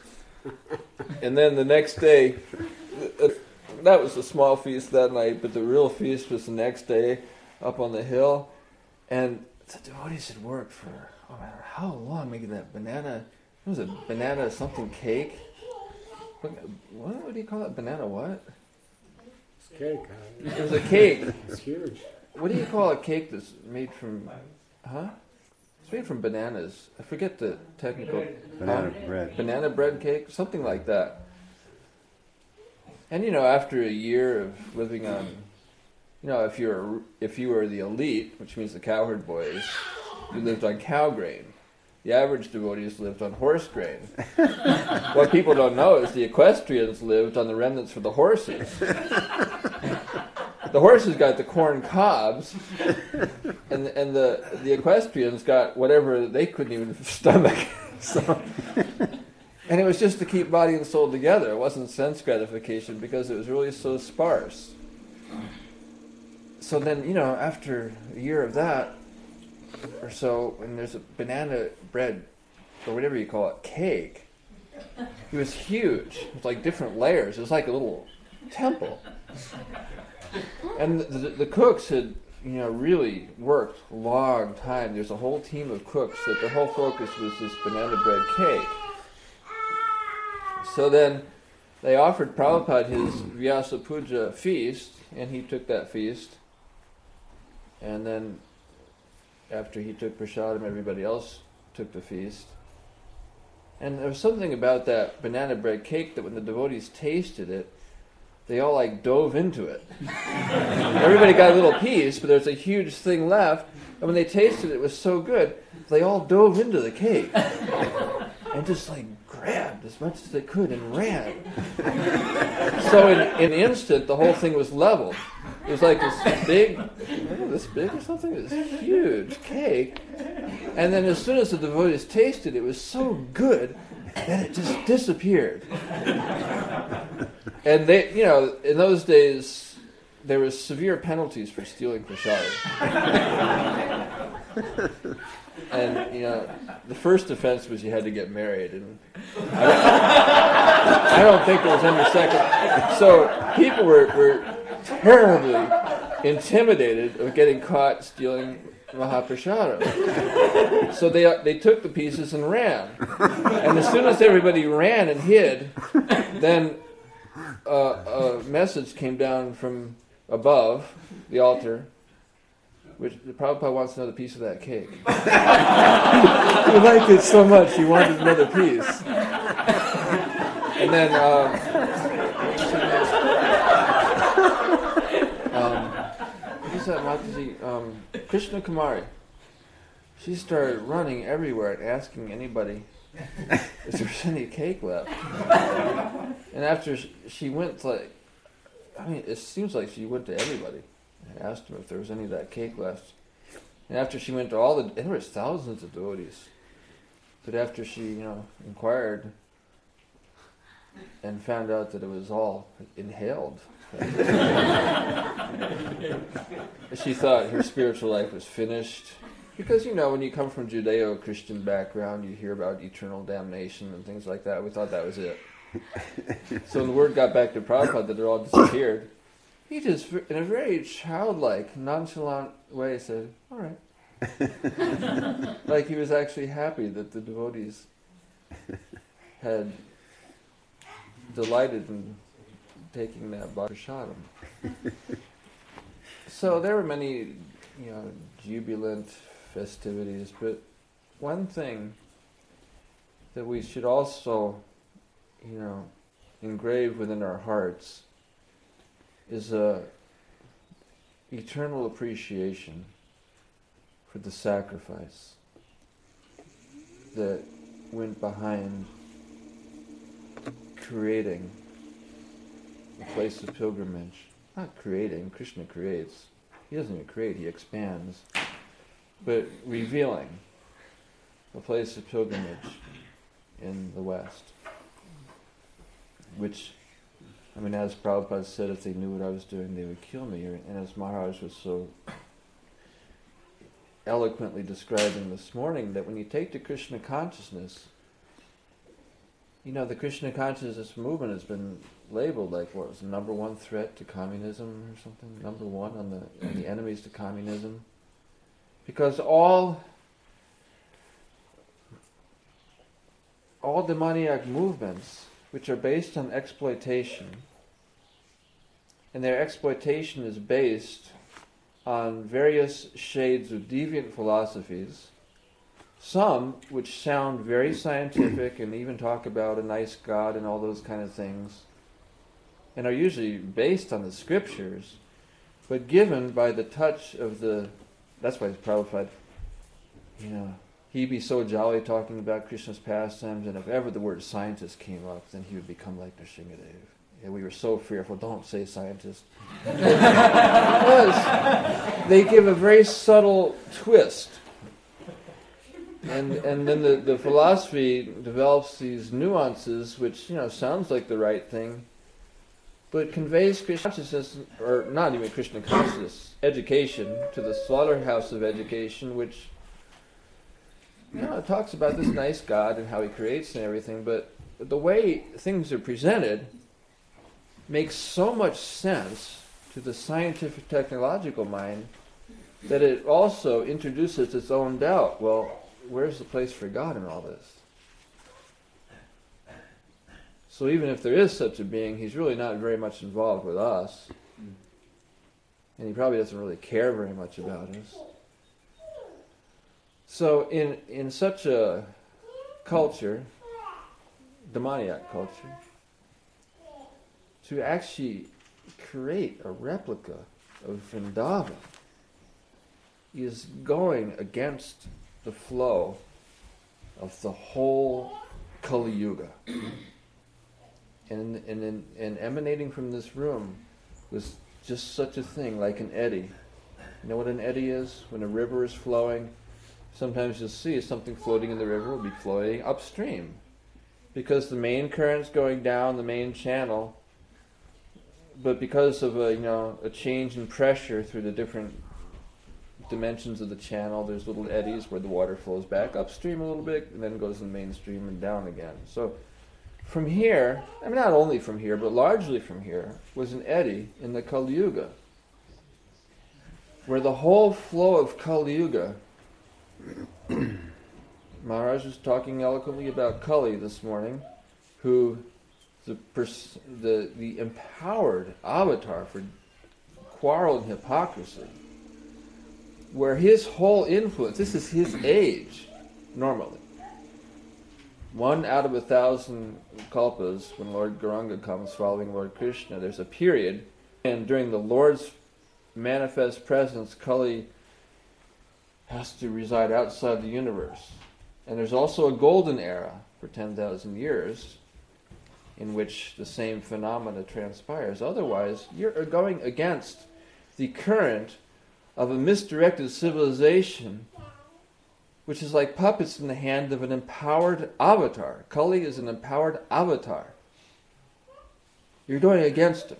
the next day, that was a small feast that night, but the real feast was the next day up on the hill. And the devotees had worked for, how long making that banana, it was a banana something cake. What do you call it? Banana what? It's cake. It was a cake. It's huge. What do you call a cake that's made from, It's made from bananas. I forget the technical... Banana bread. Banana bread cake, something like that. And after a year of living on, if you were the elite, which means the cowherd boys, you lived on cow grain. The average devotees lived on horse grain. What people don't know is the equestrians lived on the remnants for the horses. The horses got the corn cobs, and the equestrians got whatever they couldn't even stomach. So, and it was just to keep body and soul together. It wasn't sense gratification because it was really so sparse. So then, after a year of that or so, when there's a banana bread, or whatever you call it, cake, it was huge. It was like different layers. It was like a little temple. And the cooks had, really worked a long time. There's a whole team of cooks that their whole focus was this banana bread cake. So then they offered Prabhupada his Vyasa Puja feast, and he took that feast. And then after he took prasadam, everybody else took the feast. And there was something about that banana bread cake that when the devotees tasted it, they all dove into it. Everybody got a little piece, but there's a huge thing left. And when they tasted it, it was so good, they all dove into the cake. And just grabbed as much as they could and ran. So in an instant, the whole thing was leveled. It was like this big, this big or something, this huge cake. And then as soon as the devotees tasted it, it was so good that it just disappeared. And they, in those days, there was severe penalties for stealing prasadam. And, the first offense was you had to get married. And I don't think there was any second. So people were terribly intimidated of getting caught stealing Mahaprasada. So they took the pieces and ran. And as soon as everybody ran and hid, then a message came down from above the altar, which the Prabhupada wants another piece of that cake. He liked it so much, he wanted another piece. And then, who's that Mataji? Krishna Kumari. She started running everywhere and asking anybody if there was any cake left. And after she went, it seems like she went to everybody and asked them if there was any of that cake left. And after she went to and there was thousands of devotees. But after she, inquired and found out that it was all inhaled, she thought her spiritual life was finished. Because, when you come from Judeo-Christian background, you hear about eternal damnation and things like that. We thought that was it. So when the word got back to Prabhupada that it all disappeared, he just, in a very childlike, nonchalant way, said, all right. Like he was actually happy that the devotees had delighted in taking that prasadam. So there were many, jubilant festivities, but one thing that we should also, engrave within our hearts is a eternal appreciation for the sacrifice that went behind creating a place of pilgrimage. Not creating, Krishna creates. He doesn't even create, he expands. But revealing a place of pilgrimage in the West. Which, as Prabhupada said, if they knew what I was doing, they would kill me. And as Maharaj was so eloquently describing this morning, that when you take to Krishna consciousness, the Krishna consciousness movement has been labeled like, what was the number one threat to communism or something? Number one on the enemies to communism. Because all demoniac movements which are based on exploitation, and their exploitation is based on various shades of deviant philosophies, some which sound very scientific and even talk about a nice God and all those kind of things, and are usually based on the scriptures, but given by the touch of that's why Prabhupada, he'd be so jolly talking about Krishna's pastimes, and if ever the word scientist came up, then he would become like Nrsimhadev. And we were so fearful, don't say scientist. Because they give a very subtle twist. And then the philosophy develops these nuances, which, sounds like the right thing, but conveys Krishna consciousness, or not even Krishna consciousness, education, to the slaughterhouse of education, which, it talks about this nice God and how he creates and everything, but the way things are presented makes so much sense to the scientific technological mind that it also introduces its own doubt. Well, where's the place for God in all this? So even if there is such a being, he's really not very much involved with us. And he probably doesn't really care very much about us. So in such a culture, demoniac culture, to actually create a replica of Vrindavan is going against the flow of the whole Kali Yuga. And emanating from this room was just such a thing, like an eddy. You know what an eddy is? When a river is flowing, sometimes you'll see something floating in the river will be floating upstream. Because the main current's going down the main channel, but because of a change in pressure through the different dimensions of the channel, there's little eddies where the water flows back upstream a little bit and then goes in the mainstream and down again. So from here, I mean not only from here, but largely from here, was an eddy in the Kali Yuga, where the whole flow of Kali Yuga, Maharaj was talking eloquently about Kali this morning, who the empowered avatar for quarrel and hypocrisy, where his whole influence, this is his age, normally. 1 out of 1,000 kalpas, when Lord Gauranga comes following Lord Krishna, there's a period, and during the Lord's manifest presence, Kali has to reside outside the universe. And there's also a golden era for 10,000 years in which the same phenomena transpires. Otherwise, you're going against the current of a misdirected civilization, which is like puppets in the hand of an empowered avatar. Kali is an empowered avatar. You're going against him.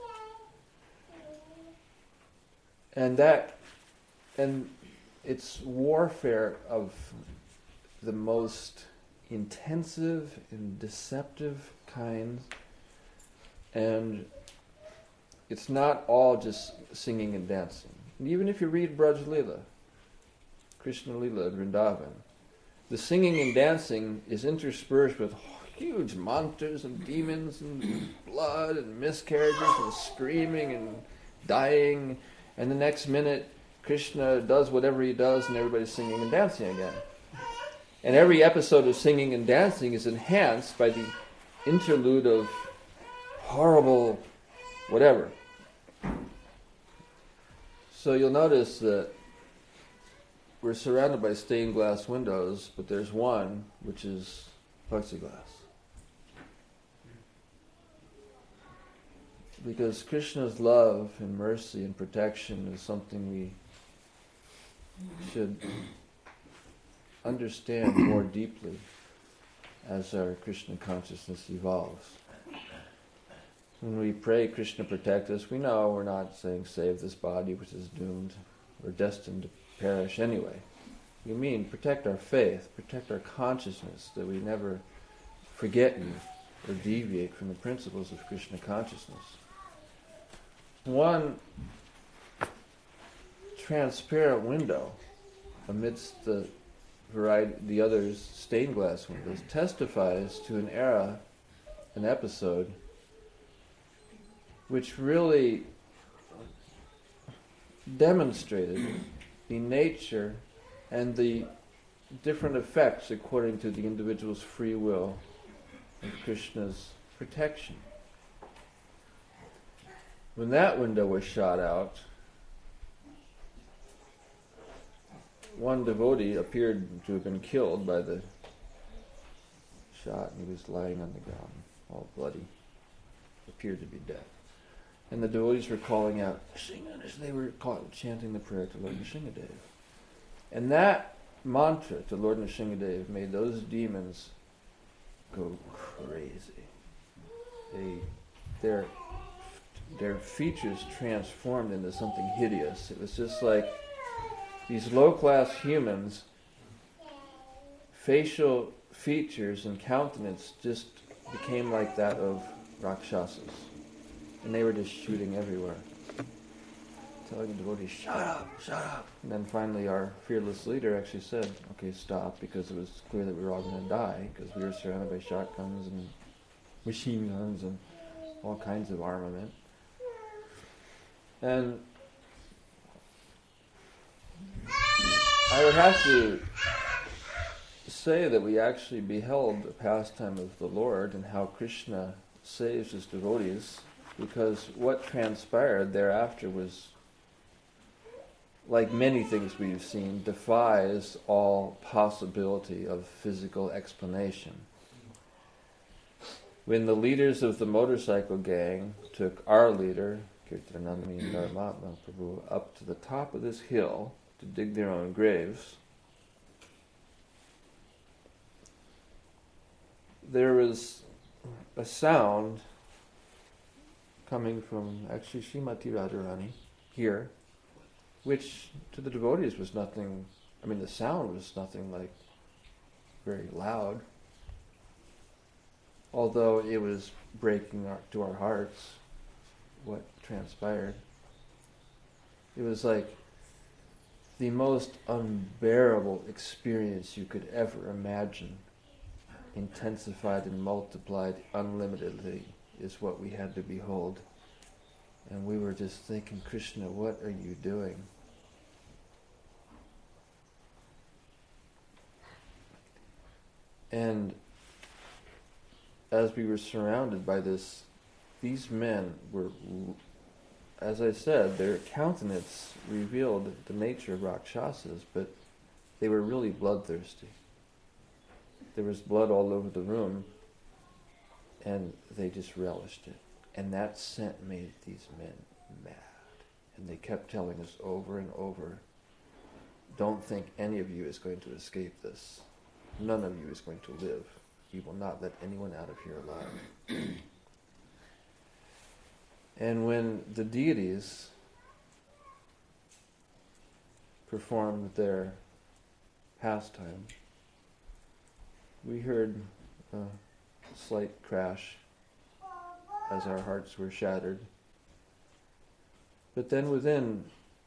And it's warfare of the most intensive and deceptive kind, and it's not all just singing and dancing. And even if you read Braj Lila, Krishna Lila at Vrindavan, the singing and dancing is interspersed with huge monsters and demons and blood and miscarriages and screaming and dying, and the next minute Krishna does whatever he does and everybody's singing and dancing again. And every episode of singing and dancing is enhanced by the interlude of horrible whatever. So you'll notice that we're surrounded by stained glass windows, but there's one which is plexiglass. Because Krishna's love and mercy and protection is something we should understand more deeply as our Krishna consciousness evolves. When we pray, Krishna protect us, we know we're not saying save this body which is doomed or destined to perish anyway. We mean protect our faith, protect our consciousness, that we never forget you or deviate from the principles of Krishna consciousness. One transparent window amidst the variety, the others stained glass windows, testifies to an era, an episode, which really demonstrated the nature and the different effects according to the individual's free will of Krishna's protection. When that window was shot out, one devotee appeared to have been killed by the shot, and he was lying on the ground, all bloody, appeared to be dead. And the devotees were calling out, they were chanting the prayer to Lord Nrsingadev. And that mantra to Lord Nrsingadev made those demons go crazy. Their features transformed into something hideous. It was just like these low-class humans, facial features and countenance just became like that of Rakshasas. And they were just shooting everywhere, telling the devotees, shut up, shut up. And then finally our fearless leader actually said, okay, stop, because it was clear that we were all going to die, because we were surrounded by shotguns and machine guns and all kinds of armament. And I would have to say that we actually beheld the pastime of the Lord and how Krishna saves his devotees, because what transpired thereafter was, like many things we've seen, defies all possibility of physical explanation. When the leaders of the motorcycle gang took our leader, Kirtanandani and Dharmatma Prabhu, up to the top of this hill to dig their own graves, there was a sound coming from actually Srimati Radharani here, which to the devotees was nothing, I mean the sound was nothing like very loud, although it was breaking to our hearts what transpired. It was like the most unbearable experience you could ever imagine, intensified and multiplied unlimitedly, is what we had to behold. And we were just thinking, Krishna, what are you doing? And as we were surrounded by this, these men were, as I said, their countenance revealed the nature of Rakshasas, but they were really bloodthirsty. There was blood all over the room, and they just relished it. And that scent made these men mad. And they kept telling us over and over, don't think any of you is going to escape this. None of you is going to live. We will not let anyone out of here alive. And when the deities performed their pastime, we heard a slight crash as our hearts were shattered. But then within,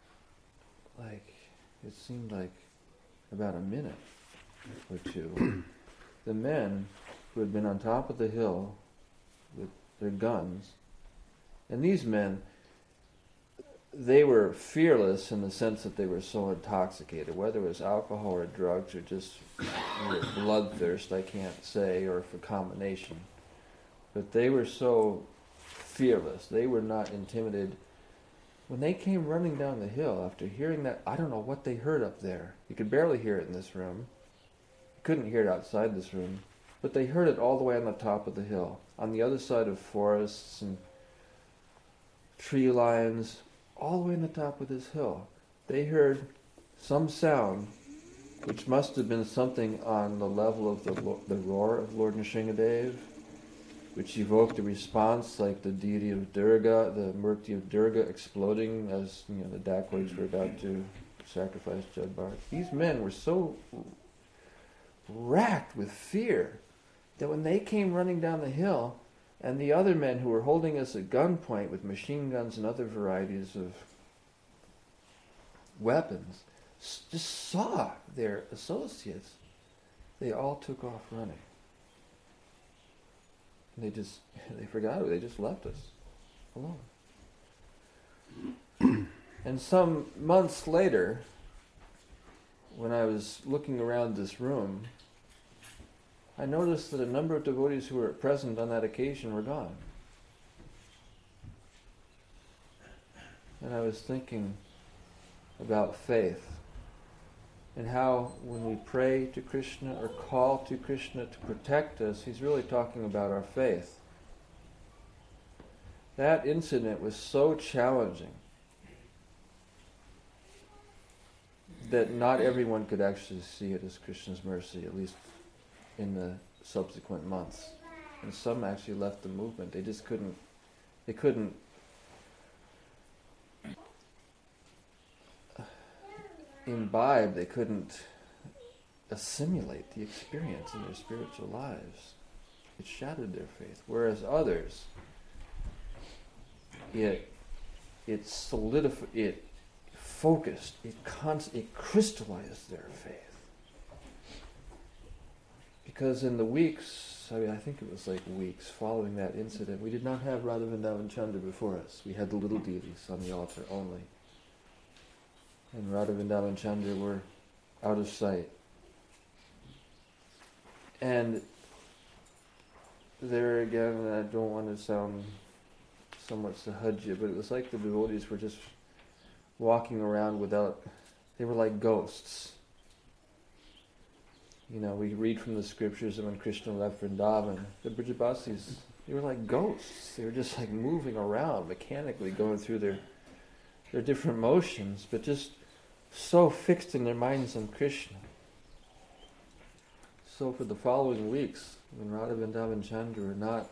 it seemed like about a minute or two, the men who had been on top of the hill with their guns, and these men, they were fearless in the sense that they were so intoxicated, whether it was alcohol or drugs or just bloodthirst, I can't say, or if a combination. But they were so fearless. They were not intimidated. When they came running down the hill after hearing that, I don't know what they heard up there. You could barely hear it in this room. You couldn't hear it outside this room. But they heard it all the way on the top of the hill, on the other side of forests and tree lines, all the way on the top of this hill. They heard some sound, which must have been something on the level of the roar of Lord Nrsingadev, which evoked a response like the deity of Durga, the Murti of Durga exploding as the dacoits were about to sacrifice Jad Bharat. These men were so racked with fear that when they came running down the hill, and the other men who were holding us at gunpoint with machine guns and other varieties of weapons just saw their associates, they all took off running. They forgot it. They just left us alone. And some months later, when I was looking around this room, I noticed that a number of devotees who were present on that occasion were gone. And I was thinking about faith and how when we pray to Krishna or call to Krishna to protect us, he's really talking about our faith. That incident was so challenging that not everyone could actually see it as Krishna's mercy, at least in the subsequent months. And some actually left the movement. They just couldn't imbibe, they couldn't assimilate the experience in their spiritual lives. It shattered their faith. Whereas others, it solidified, it focused, it crystallized their faith. Because in the weeks, I think it was like weeks following that incident, we did not have Radha Vrindavan Chandra before us. We had the little deities on the altar only. And Radha Vrindavan Chandra were out of sight. And there again, I don't want to sound somewhat sahajya, but it was like the devotees were just walking around they were like ghosts. We read from the scriptures that when Krishna left Vrindavan, the Brijabasis, they were like ghosts. They were just like moving around, mechanically going through their different motions, but just so fixed in their minds on Krishna. So for the following weeks, when Radha Vrindavan Chandra were not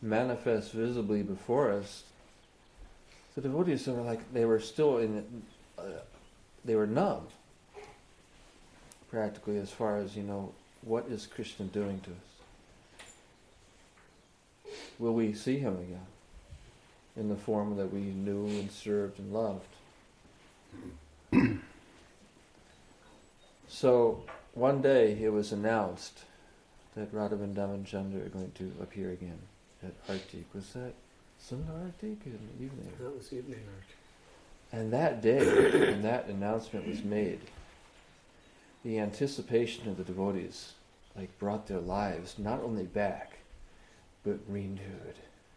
manifest visibly before us, the devotees were like, they were still they were numb, practically, as far as, what is Krishna doing to us? Will we see him again in the form that we knew and served and loved? So one day it was announced that Radha Vrindavan Chandra are going to appear again at Artik. Was that Sundar Artik in the evening? That was evening art. And that day, when that announcement was made, the anticipation of the devotees brought their lives not only back, but renewed.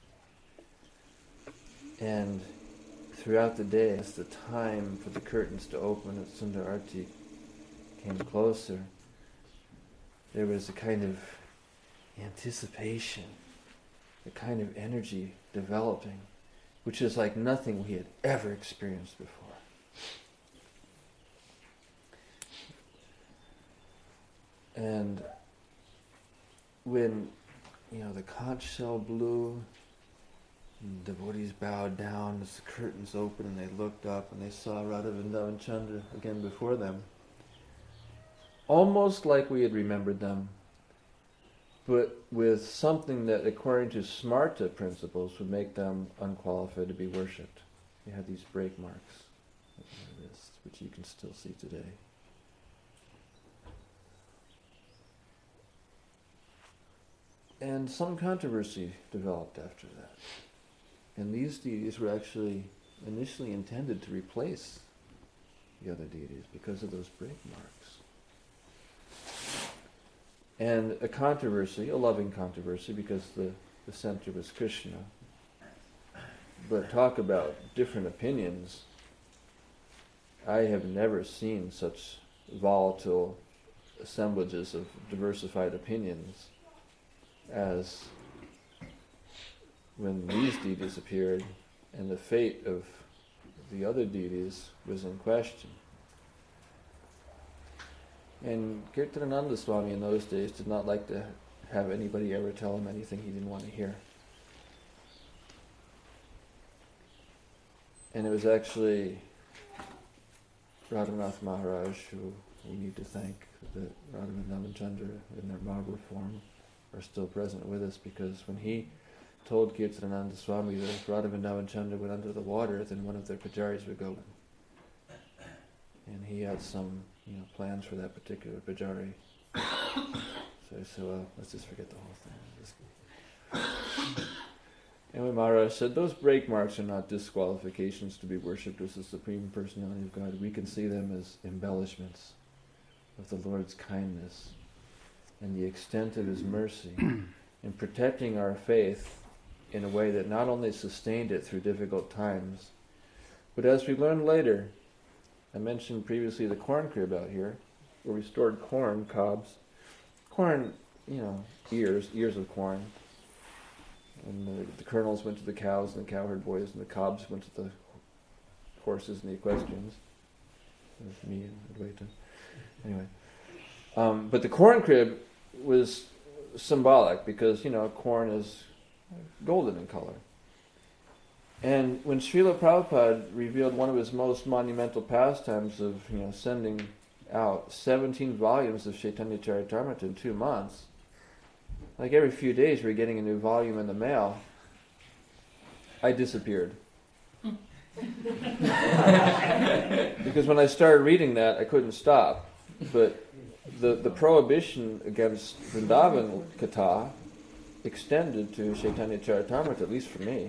And throughout the day, as the time for the curtains to open at Sundar Artik came closer, there was a kind of anticipation, a kind of energy developing, which is like nothing we had ever experienced before. And when, the conch shell blew, and the devotees bowed down as the curtains opened, and they looked up and they saw Radha Vrindavan Chandra again before them, almost like we had remembered them, but with something that, according to Smarta principles, would make them unqualified to be worshipped. They had these break marks on their wrists, which you can still see today. And some controversy developed after that. And these deities were actually initially intended to replace the other deities because of those break marks. And a controversy, a loving controversy, because the center was Krishna. But talk about different opinions. I have never seen such volatile assemblages of diversified opinions as when these deities appeared and the fate of the other deities was in question. And Kirtanananda Swami in those days did not like to have anybody ever tell him anything he didn't want to hear. And it was actually Radhanath Maharaj, who we need to thank, that Radha Vrindavan Chandra in their Mahabharata form are still present with us, because when he told Kirtanananda Swami that if Radha Vrindavan Chandra went under the water, then one of their pujaris would go. And he had some plans for that particular pujari. So I said, well, let's just forget the whole thing. And when Maharaj said, those break marks are not disqualifications to be worshipped as the Supreme Personality of God. We can see them as embellishments of the Lord's kindness and the extent of His mercy in protecting our faith in a way that not only sustained it through difficult times, but as we learned later, I mentioned previously the corn crib out here, where we stored corn cobs. Corn, ears of corn. And the kernels went to the cows and the cowherd boys, and the cobs went to the horses and the equestrians. There's me and Advaita. Anyway. But the corn crib was symbolic because, corn is golden in color. And when Srila Prabhupada revealed one of his most monumental pastimes of, sending out 17 volumes of Chaitanya Charitamrita in 2 months, like every few days we're getting a new volume in the mail, I disappeared. Because when I started reading that, I couldn't stop. But the prohibition against Vrindavan Katha extended to Chaitanya Charitamrita, at least for me.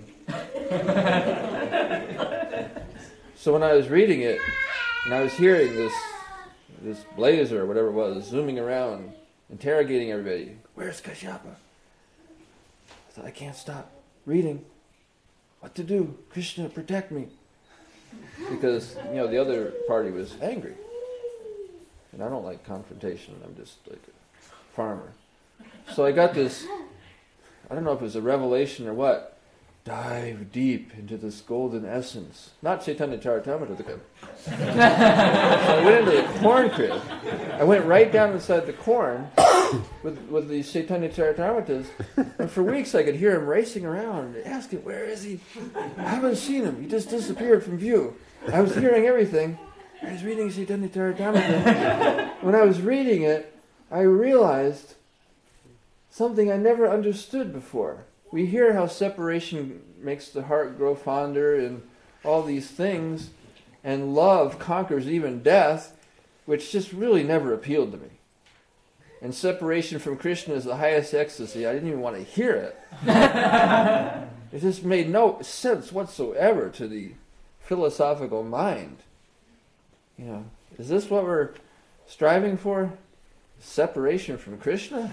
So when I was reading it, and I was hearing this blazer or whatever it was, zooming around, interrogating everybody, where's Kashyapa? I thought, I can't stop reading. What to do? Krishna, protect me. Because, the other party was angry. And I don't like confrontation. I'm just like a farmer. So I got this, I don't know if it was a revelation or what, dive deep into this golden essence. Not Chaitanya Charitamrita, the crib. So I went into the corn crib. I went right down inside the corn with these Chaitanya Charitamritas, and for weeks I could hear him racing around, asking, where is he? I haven't seen him. He just disappeared from view. I was hearing everything, I was reading Chaitanya Charitamrita. When I was reading it, I realized something I never understood before. We hear how separation makes the heart grow fonder and all these things, and love conquers even death, which just really never appealed to me. And separation from Krishna is the highest ecstasy. I didn't even want to hear it. It just made no sense whatsoever to the philosophical mind. Is this what we're striving for? Separation from Krishna?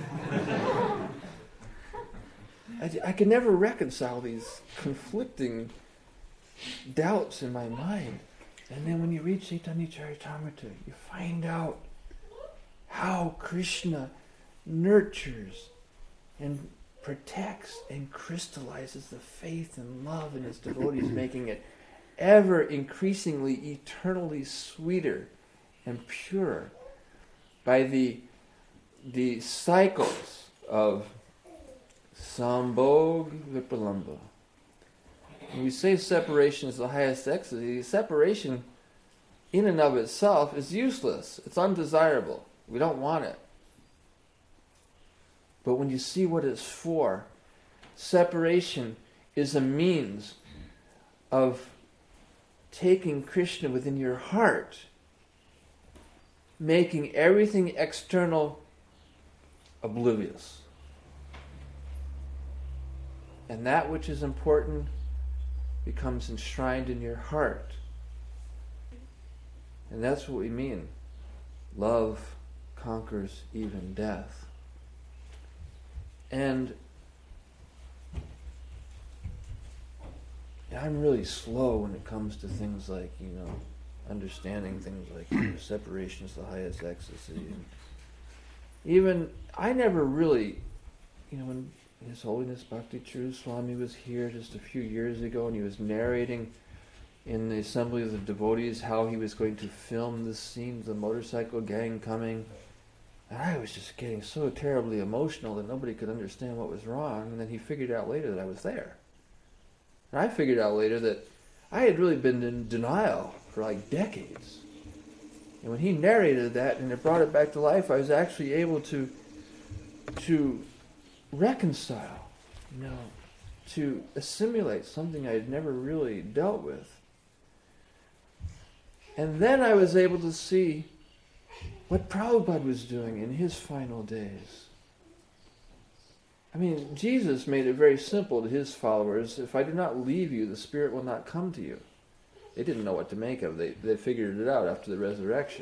I could never reconcile these conflicting doubts in my mind. And then when you read Chaitanya Charitamrita, you find out how Krishna nurtures and protects and crystallizes the faith and love in his devotees, making it ever increasingly, eternally sweeter and purer by the cycles of Sambhog Vipalamba. When we say separation is the highest ecstasy, separation in and of itself is useless. It's undesirable. We don't want it. But when you see what it's for, separation is a means of taking Krishna within your heart, making everything external oblivious. And that which is important becomes enshrined in your heart. And that's what we mean. Love conquers even death. And I'm really slow when it comes to things like, understanding things like separation is the highest ecstasy. And even, I never really, when His Holiness Bhakti Churu Swami was here just a few years ago, and he was narrating in the assembly of the devotees how he was going to film this scene of the motorcycle gang coming. And I was just getting so terribly emotional that nobody could understand what was wrong. And then he figured out later that I was there. And I figured out later that I had really been in denial for like decades. And when he narrated that and it brought it back to life, I was actually able to reconcile, to assimilate something I had never really dealt with. And then I was able to see what Prabhupada was doing in his final days. I mean, Jesus made it very simple to his followers. If I do not leave you, the Spirit will not come to you. They didn't know what to make of it. They figured it out after the resurrection.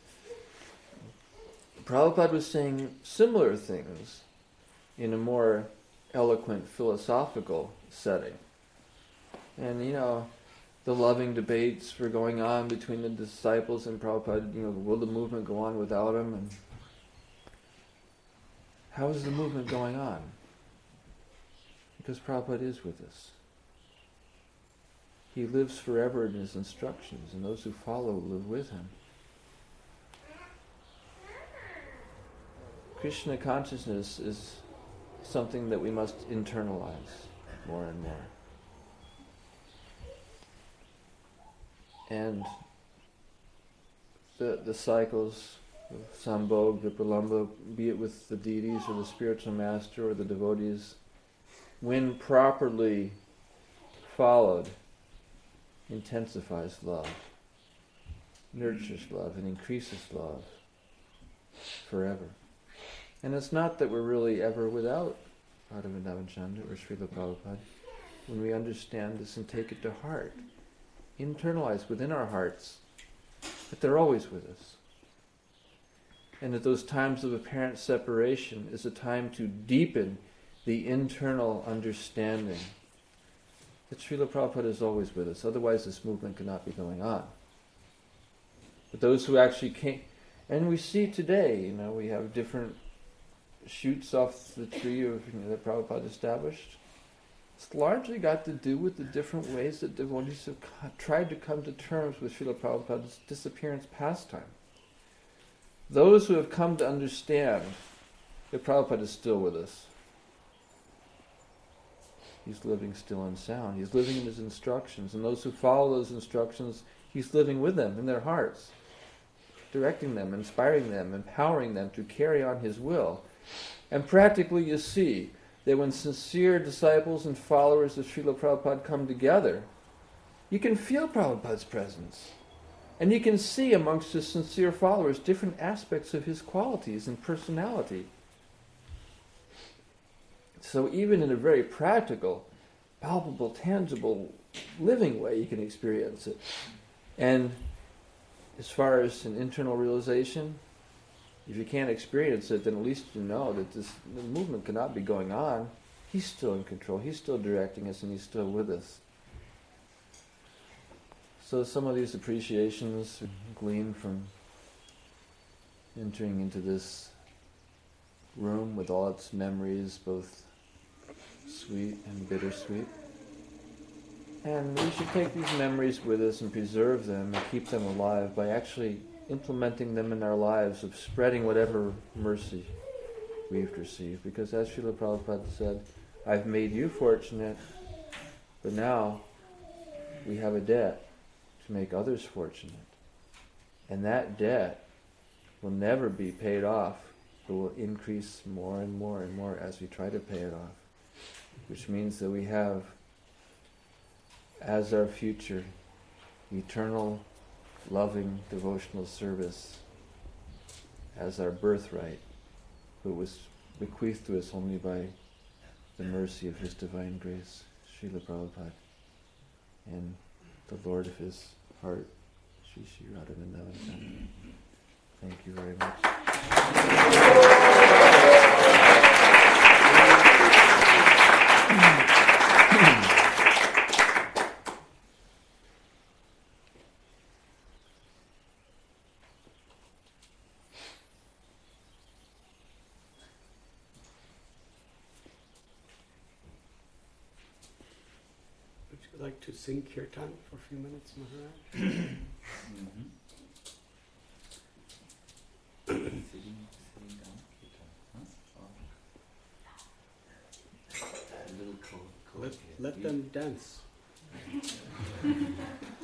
Prabhupada was saying similar things in a more eloquent philosophical setting. And, the loving debates were going on between the disciples and Prabhupada, will the movement go on without him? And how is the movement going on? Because Prabhupada is with us. He lives forever in his instructions, and those who follow live with him. Krishna consciousness is something that we must internalize more and more. And the cycles of Sambhog, Vipalamba, be it with the deities or the spiritual master or the devotees, when properly followed, intensifies love, nurtures love, and increases love forever. And it's not that we're really ever without Radha Vrindavan Chanda or Srila Prabhupada. When we understand this and take it to heart, internalize within our hearts that they're always with us. And that those times of apparent separation is a time to deepen the internal understanding that Srila Prabhupada is always with us. Otherwise this movement could not be going on. But those who actually came, and we see today, we have different shoots off the tree of that Prabhupada established. It's largely got to do with the different ways that devotees have tried to come to terms with Srila Prabhupada's disappearance pastime. Those who have come to understand that Prabhupada is still with us, he's living still and sound. He's living in his instructions, and those who follow those instructions, he's living with them in their hearts, directing them, inspiring them, empowering them to carry on his will. And practically you see that when sincere disciples and followers of Srila Prabhupada come together, you can feel Prabhupada's presence. And you can see amongst his sincere followers different aspects of his qualities and personality. So even in a very practical, palpable, tangible, living way, you can experience it. And as far as an internal realization, if you can't experience it, then at least you know that the movement cannot be going on. He's still in control, he's still directing us, and he's still with us. So some of these appreciations glean from entering into this room with all its memories, both sweet and bittersweet. And we should take these memories with us and preserve them and keep them alive by actually implementing them in our lives, of spreading whatever mercy we've received. Because as Srila Prabhupada said, I've made you fortunate, but now we have a debt to make others fortunate. And that debt will never be paid off, but will increase more and more and more as we try to pay it off. Which means that we have, as our future, eternal, loving, devotional service as our birthright, but was bequeathed to us only by the mercy of His Divine Grace, Srila Prabhupada, and the Lord of His heart, Shri Shri Radhanandavan. Thank you very much. Would you like to sing kirtan for a few minutes, Maharaj? Sitting down, kirtan, huh? A little cold Let here. them dance.